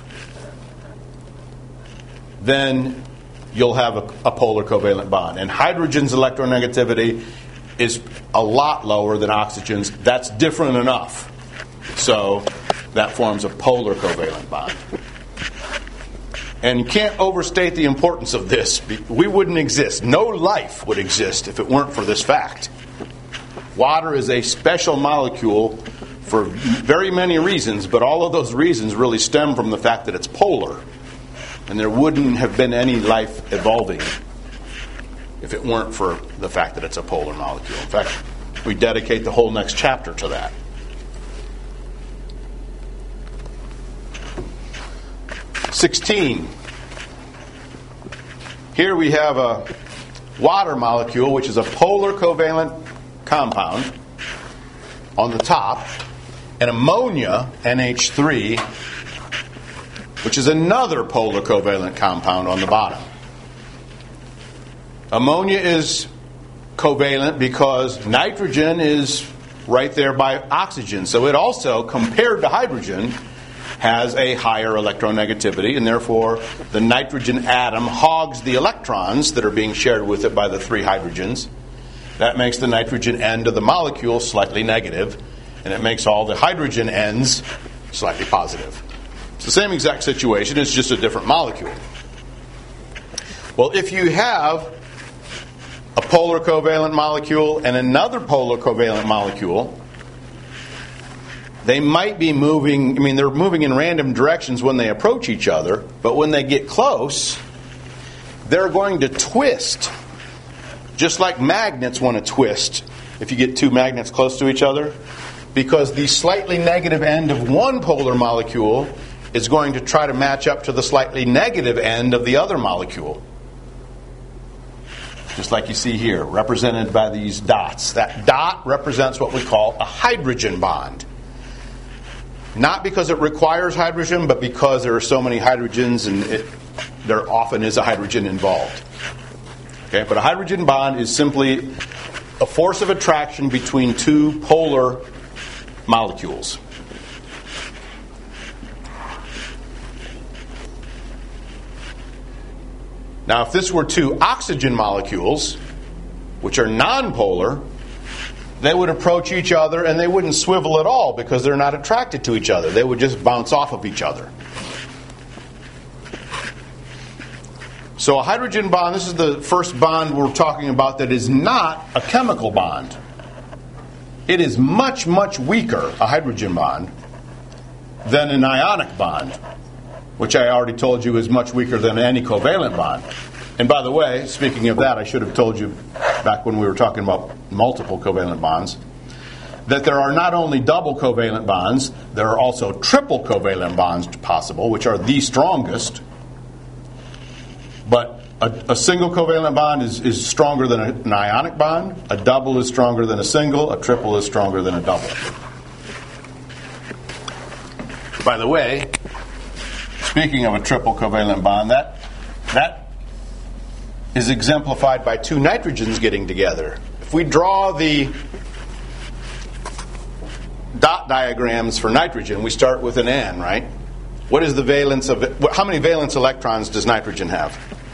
Speaker 1: then you'll have a, a polar covalent bond. And hydrogen's electronegativity is a lot lower than oxygen's. That's different enough. So that forms a polar covalent bond. And you can't overstate the importance of this. We wouldn't exist. No life would exist if it weren't for this fact. Water is a special molecule for very many reasons, but all of those reasons really stem from the fact that it's polar. And there wouldn't have been any life evolving if it weren't for the fact that it's a polar molecule. In fact, we dedicate the whole next chapter to that. sixteen. Here we have a water molecule, which is a polar covalent compound on the top, and ammonia, N H three, which is another polar covalent compound on the bottom. Ammonia is covalent because nitrogen is right there by oxygen. So it also, compared to hydrogen, has a higher electronegativity, and therefore the nitrogen atom hogs the electrons that are being shared with it by the three hydrogens. That makes the nitrogen end of the molecule slightly negative, and it makes all the hydrogen ends slightly positive. It's the same exact situation, it's just a different molecule. Well, if you have a polar covalent molecule and another polar covalent molecule, they might be moving, I mean, they're moving in random directions when they approach each other, but when they get close, they're going to twist, just like magnets want to twist if you get two magnets close to each other, because the slightly negative end of one polar molecule is going to try to match up to the slightly negative end of the other molecule. Just like you see here, represented by these dots. That dot represents what we call a hydrogen bond. Not because it requires hydrogen, but because there are so many hydrogens and it, there often is a hydrogen involved. Okay, but a hydrogen bond is simply a force of attraction between two polar molecules. Now, if this were two oxygen molecules, which are nonpolar, they would approach each other and they wouldn't swivel at all because they're not attracted to each other. They would just bounce off of each other. So a hydrogen bond, this is the first bond we're talking about that is not a chemical bond. It is much, much weaker, a hydrogen bond, than an ionic bond, which I already told you is much weaker than any covalent bond. And by the way, speaking of that, I should have told you back when we were talking about multiple covalent bonds, that there are not only double covalent bonds, there are also triple covalent bonds possible, which are the strongest. But a, a single covalent bond is, is stronger than a, an ionic bond. A double is stronger than a single. A triple is stronger than a double. By the way, speaking of a triple covalent bond, that that is exemplified by two nitrogens getting together. If we draw the dot diagrams for nitrogen, we start with an N, right? What is the valence of it? How many valence electrons does nitrogen have?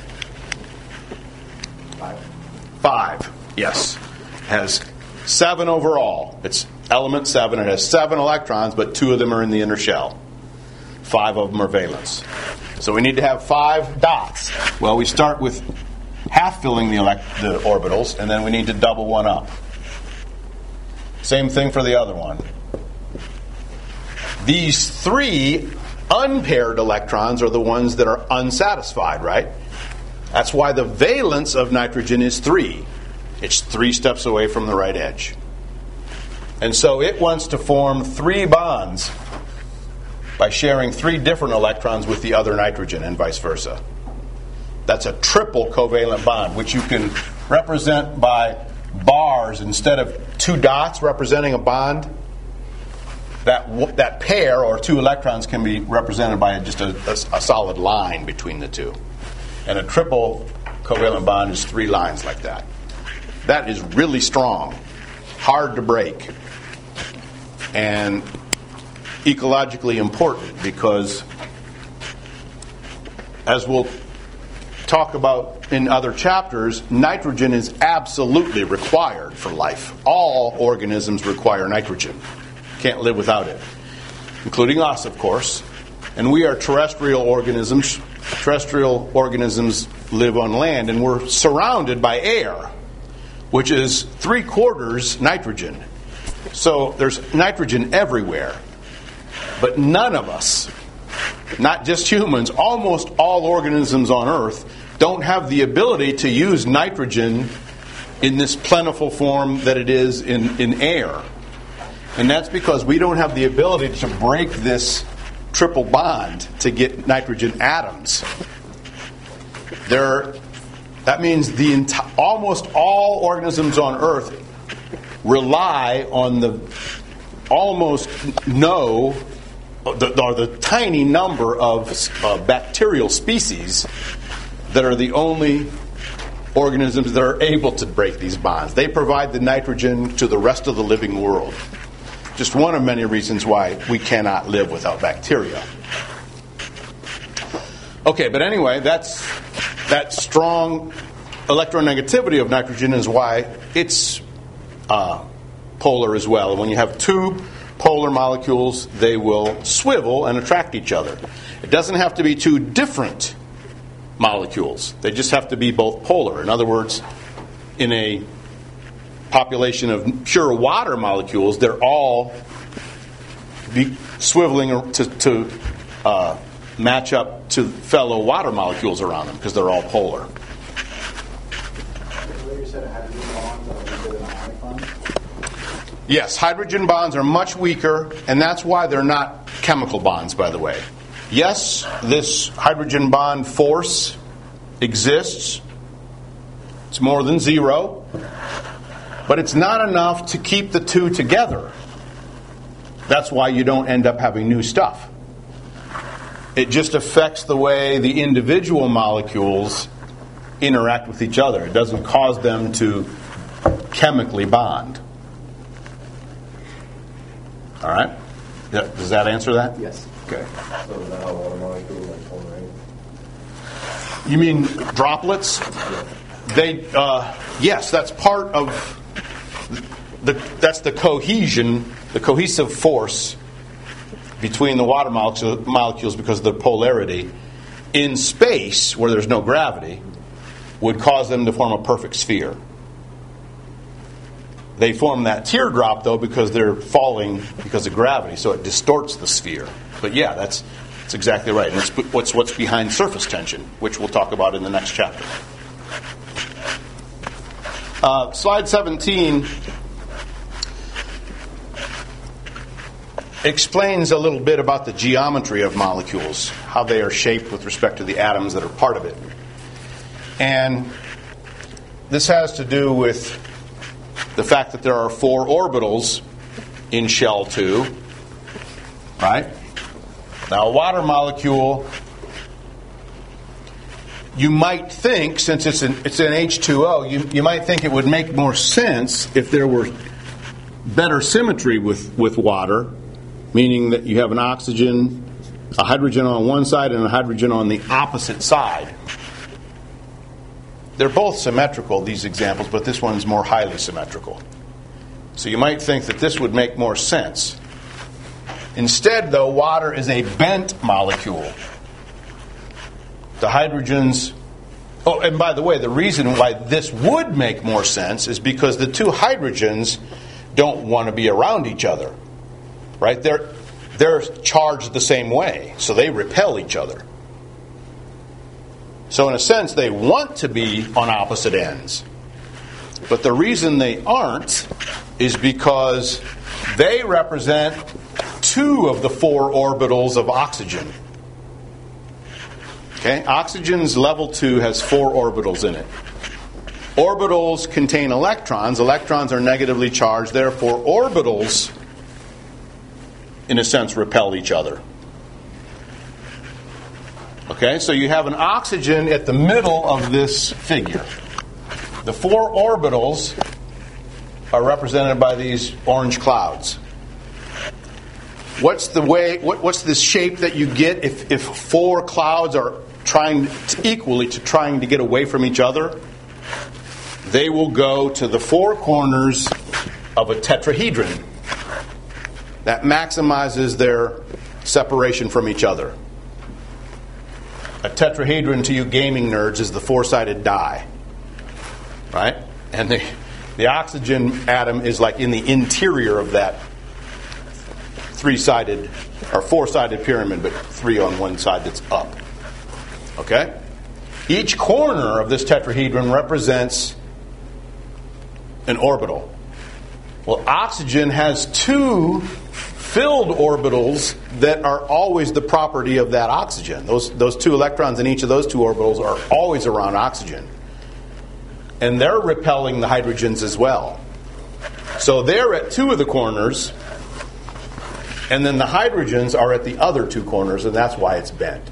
Speaker 2: Five.
Speaker 1: Five, yes. Has seven overall. It's element seven. It has seven electrons, but two of them are in the inner shell. Five of them are valence. So we need to have five dots. Well, we start with half filling the, elect- the orbitals, and then we need to double one up. Same thing for the other one. These three unpaired electrons are the ones that are unsatisfied, right? That's why the valence of nitrogen is three. It's three steps away from the right edge. And so it wants to form three bonds by sharing three different electrons with the other nitrogen and vice versa. That's a triple covalent bond, which you can represent by bars instead of two dots representing a bond. That that pair or two electrons can be represented by just a, a, a solid line between the two. And a triple covalent bond is three lines like that. That is really strong, hard to break, and ecologically important because, as we'll talk about in other chapters, nitrogen is absolutely required for life. All organisms require nitrogen. Can't live without it, including us, of course. And we are terrestrial organisms. Terrestrial organisms live on land, and we're surrounded by air, which is three quarters nitrogen. So there's nitrogen everywhere. But none of us, not just humans, almost all organisms on Earth, don't have the ability to use nitrogen in this plentiful form that it is in, in air. And that's because we don't have the ability to break this triple bond to get nitrogen atoms. There, that means the enti- almost all organisms on Earth rely on the almost no, the, or the tiny number of uh, bacterial species that are the only organisms that are able to break these bonds. They provide the nitrogen to the rest of the living world. Just one of many reasons why we cannot live without bacteria. Okay, but anyway, that's that strong electronegativity of nitrogen is why it's uh, polar as well. And when you have two polar molecules, they will swivel and attract each other. It doesn't have to be two different molecules. They just have to be both polar. In other words, in a population of pure water molecules, they're all be swiveling to, to uh, match up to fellow water molecules around them because they're all polar.
Speaker 2: You said a hydrogen bond or you said an ionic bond?
Speaker 1: Yes, hydrogen bonds are much weaker, and that's why they're not chemical bonds, by the way. Yes, this hydrogen bond force exists. It's more than zero. But it's not enough to keep the two together. That's why you don't end up having new stuff. It just affects the way the individual molecules interact with each other. It doesn't cause them to chemically bond. All right? Does that answer that?
Speaker 2: Yes.
Speaker 1: Okay.
Speaker 3: So is that how water molecules are formed?
Speaker 1: You mean droplets? They, uh, yes, that's part of the that's the cohesion, the cohesive force between the water molecules because of the polarity in space where there's no gravity would cause them to form a perfect sphere. They form that teardrop, though, because they're falling because of gravity, so it distorts the sphere. But yeah, that's, that's exactly right. And it's what's, what's behind surface tension, which we'll talk about in the next chapter. Uh, slide seventeen explains a little bit about the geometry of molecules, how they are shaped with respect to the atoms that are part of it. And this has to do with the fact that there are four orbitals in shell two, right? Now, a water molecule, you might think, since it's an, it's an H two O, you, you might think it would make more sense if there were better symmetry with, with water, meaning that you have an oxygen, a hydrogen on one side, and a hydrogen on the opposite side. They're both symmetrical, these examples, but this one's more highly symmetrical. So you might think that this would make more sense. Instead, though, water is a bent molecule. The hydrogens... Oh, and by the way, the reason why this would make more sense is because the two hydrogens don't want to be around each other. Right? They're, they're charged the same way, so they repel each other. So in a sense, they want to be on opposite ends. But the reason they aren't is because they represent two of the four orbitals of oxygen. Okay? Oxygen's level two has four orbitals in it. Orbitals contain electrons. Electrons are negatively charged. Therefore, orbitals, in a sense, repel each other. Okay, so you have an oxygen at the middle of this figure. The four orbitals are represented by these orange clouds. What's the way? What, what's the shape that you get if, if four clouds are trying to, equally to trying to get away from each other? They will go to the four corners of a tetrahedron. That maximizes their separation from each other. A tetrahedron, to you gaming nerds, is the four-sided die. Right? And the, the oxygen atom is like in the interior of that three-sided, or four-sided pyramid, but three on one side that's up. Okay? Each corner of this tetrahedron represents an orbital. Well, oxygen has two filled orbitals that are always the property of that oxygen. Those, those two electrons in each of those two orbitals are always around oxygen. And they're repelling the hydrogens as well. So they're at two of the corners, and then the hydrogens are at the other two corners, and that's why it's bent.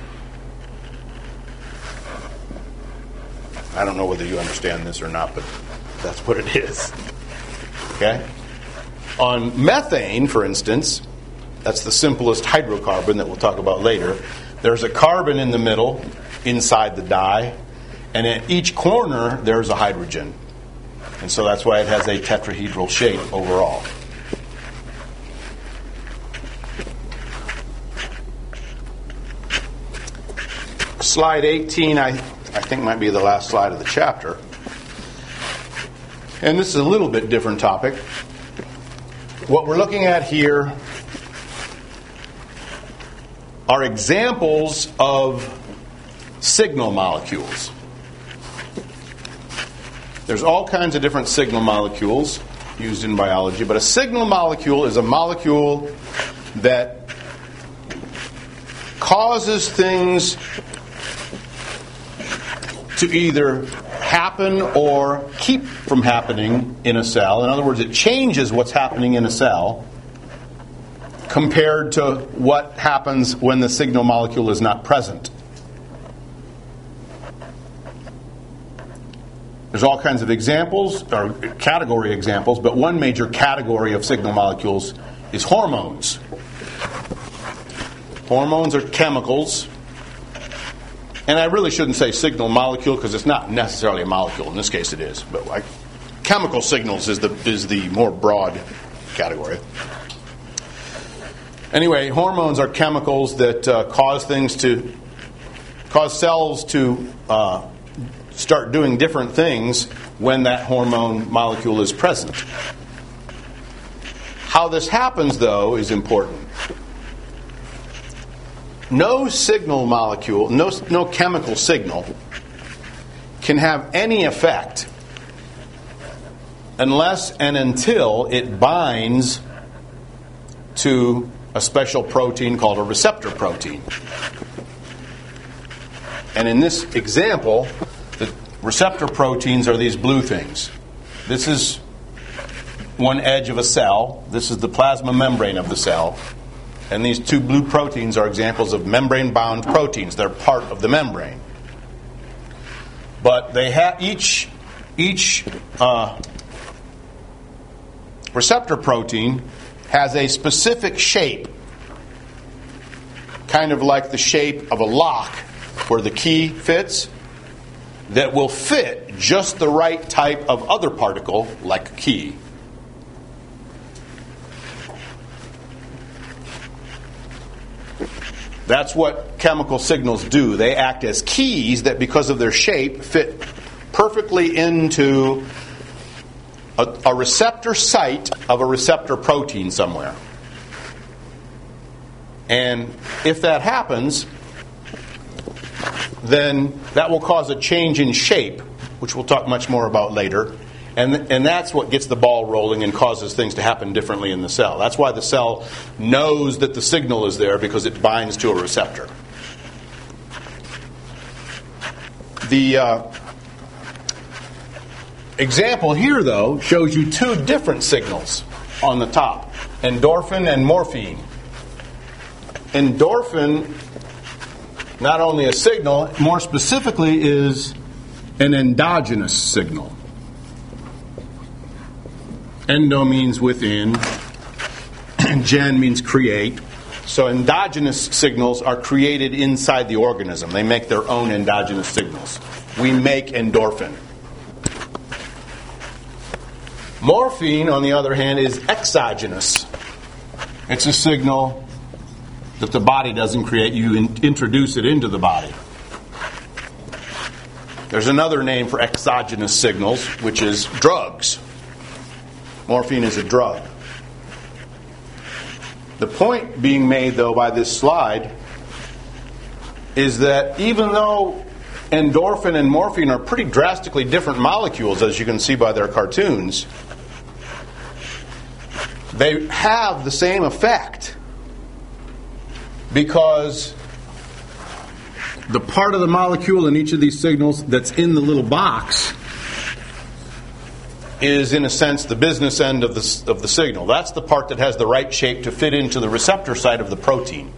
Speaker 1: I don't know whether you understand this or not, but that's what it is. Okay? On methane, for instance, that's the simplest hydrocarbon that we'll talk about later. There's a carbon in the middle, inside the die, and at each corner there's a hydrogen. And so that's why it has a tetrahedral shape overall. Slide eighteen, I, I think might be the last slide of the chapter. And this is a little bit different topic. What we're looking at here are examples of signal molecules. There's all kinds of different signal molecules used in biology, but a signal molecule is a molecule that causes things to either happen or keep from happening in a cell. In other words, it changes what's happening in a cell compared to what happens when the signal molecule is not present. There's all kinds of examples, or category examples, but one major category of signal molecules is hormones. Hormones are chemicals. And I really shouldn't say signal molecule because it's not necessarily a molecule. In this case it is. But like chemical signals is the is the more broad category. Anyway, hormones are chemicals that uh, cause things to cause cells to uh, start doing different things when that hormone molecule is present. How this happens, though, is important. No signal molecule, no, no chemical signal can have any effect unless and until it binds to a special protein called a receptor protein. And in this example, the receptor proteins are these blue things. This is one edge of a cell. This is the plasma membrane of the cell. And these two blue proteins are examples of membrane-bound proteins. They're part of the membrane. But they have each each uh, receptor protein has a specific shape, kind of like the shape of a lock where the key fits, that will fit just the right type of other particle, like a key. That's what chemical signals do. They act as keys that, because of their shape, fit perfectly into a, a receptor site of a receptor protein somewhere. And if that happens, then that will cause a change in shape, which we'll talk much more about later. And, and that's what gets the ball rolling and causes things to happen differently in the cell. That's why the cell knows that the signal is there, because it binds to a receptor. The uh, example here, though, shows you two different signals on the top: endorphin and morphine. Endorphin, not only a signal, more specifically is an endogenous signal. Endo means within, and gen means create. So endogenous signals are created inside the organism. They make their own endogenous signals. We make endorphin. Morphine, on the other hand, is exogenous. It's a signal that the body doesn't create. You in- introduce it into the body. There's another name for exogenous signals, which is drugs. Morphine is a drug. The point being made, though, by this slide is that even though endorphin and morphine are pretty drastically different molecules, as you can see by their cartoons, they have the same effect, because the part of the molecule in each of these signals that's in the little box is, in a sense, the business end of the, of the signal. That's the part that has the right shape to fit into the receptor site of the protein.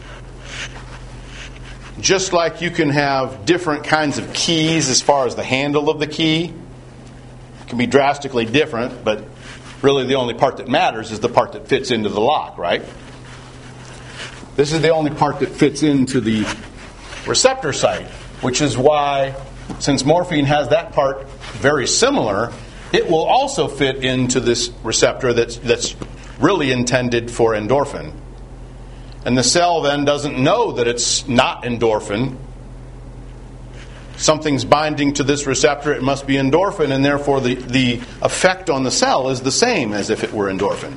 Speaker 1: Just like you can have different kinds of keys as far as the handle of the key, it can be drastically different, but really the only part that matters is the part that fits into the lock, right? This is the only part that fits into the receptor site, which is why, since morphine has that part very similar, it will also fit into this receptor that's that's really intended for endorphin. And the cell then doesn't know that it's not endorphin. Something's binding to this receptor, it must be endorphin, and therefore the, the effect on the cell is the same as if it were endorphin.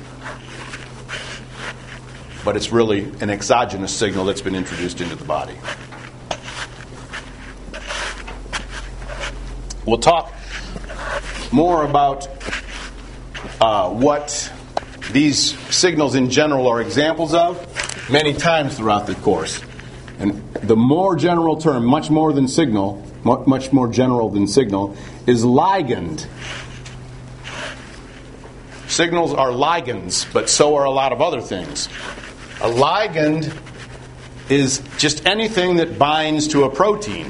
Speaker 1: But it's really an exogenous signal that's been introduced into the body. We'll talk more about uh, what these signals in general are examples of many times throughout the course. And the more general term, much more than signal, much more general than signal, is ligand. Signals are ligands, but so are a lot of other things. A ligand is just anything that binds to a protein.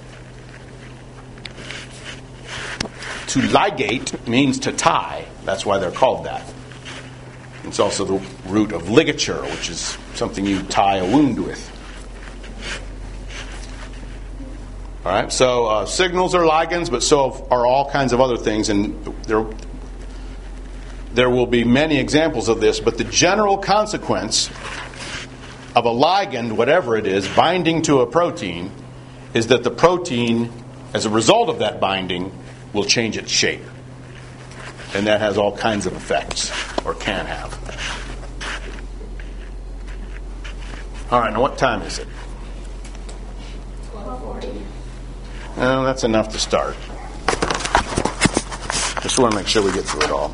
Speaker 1: To ligate means to tie. That's why they're called that. It's also the root of ligature, which is something you tie a wound with. All right, so uh, signals are ligands, but so are all kinds of other things, and there, there will be many examples of this, but the general consequence of a ligand, whatever it is, binding to a protein, is that the protein, as a result of that binding, will change its shape. And that has all kinds of effects, or can have. All right, now what time is it?
Speaker 4: twelve forty.
Speaker 1: Well, that's enough to start. Just want to make sure we get through it all.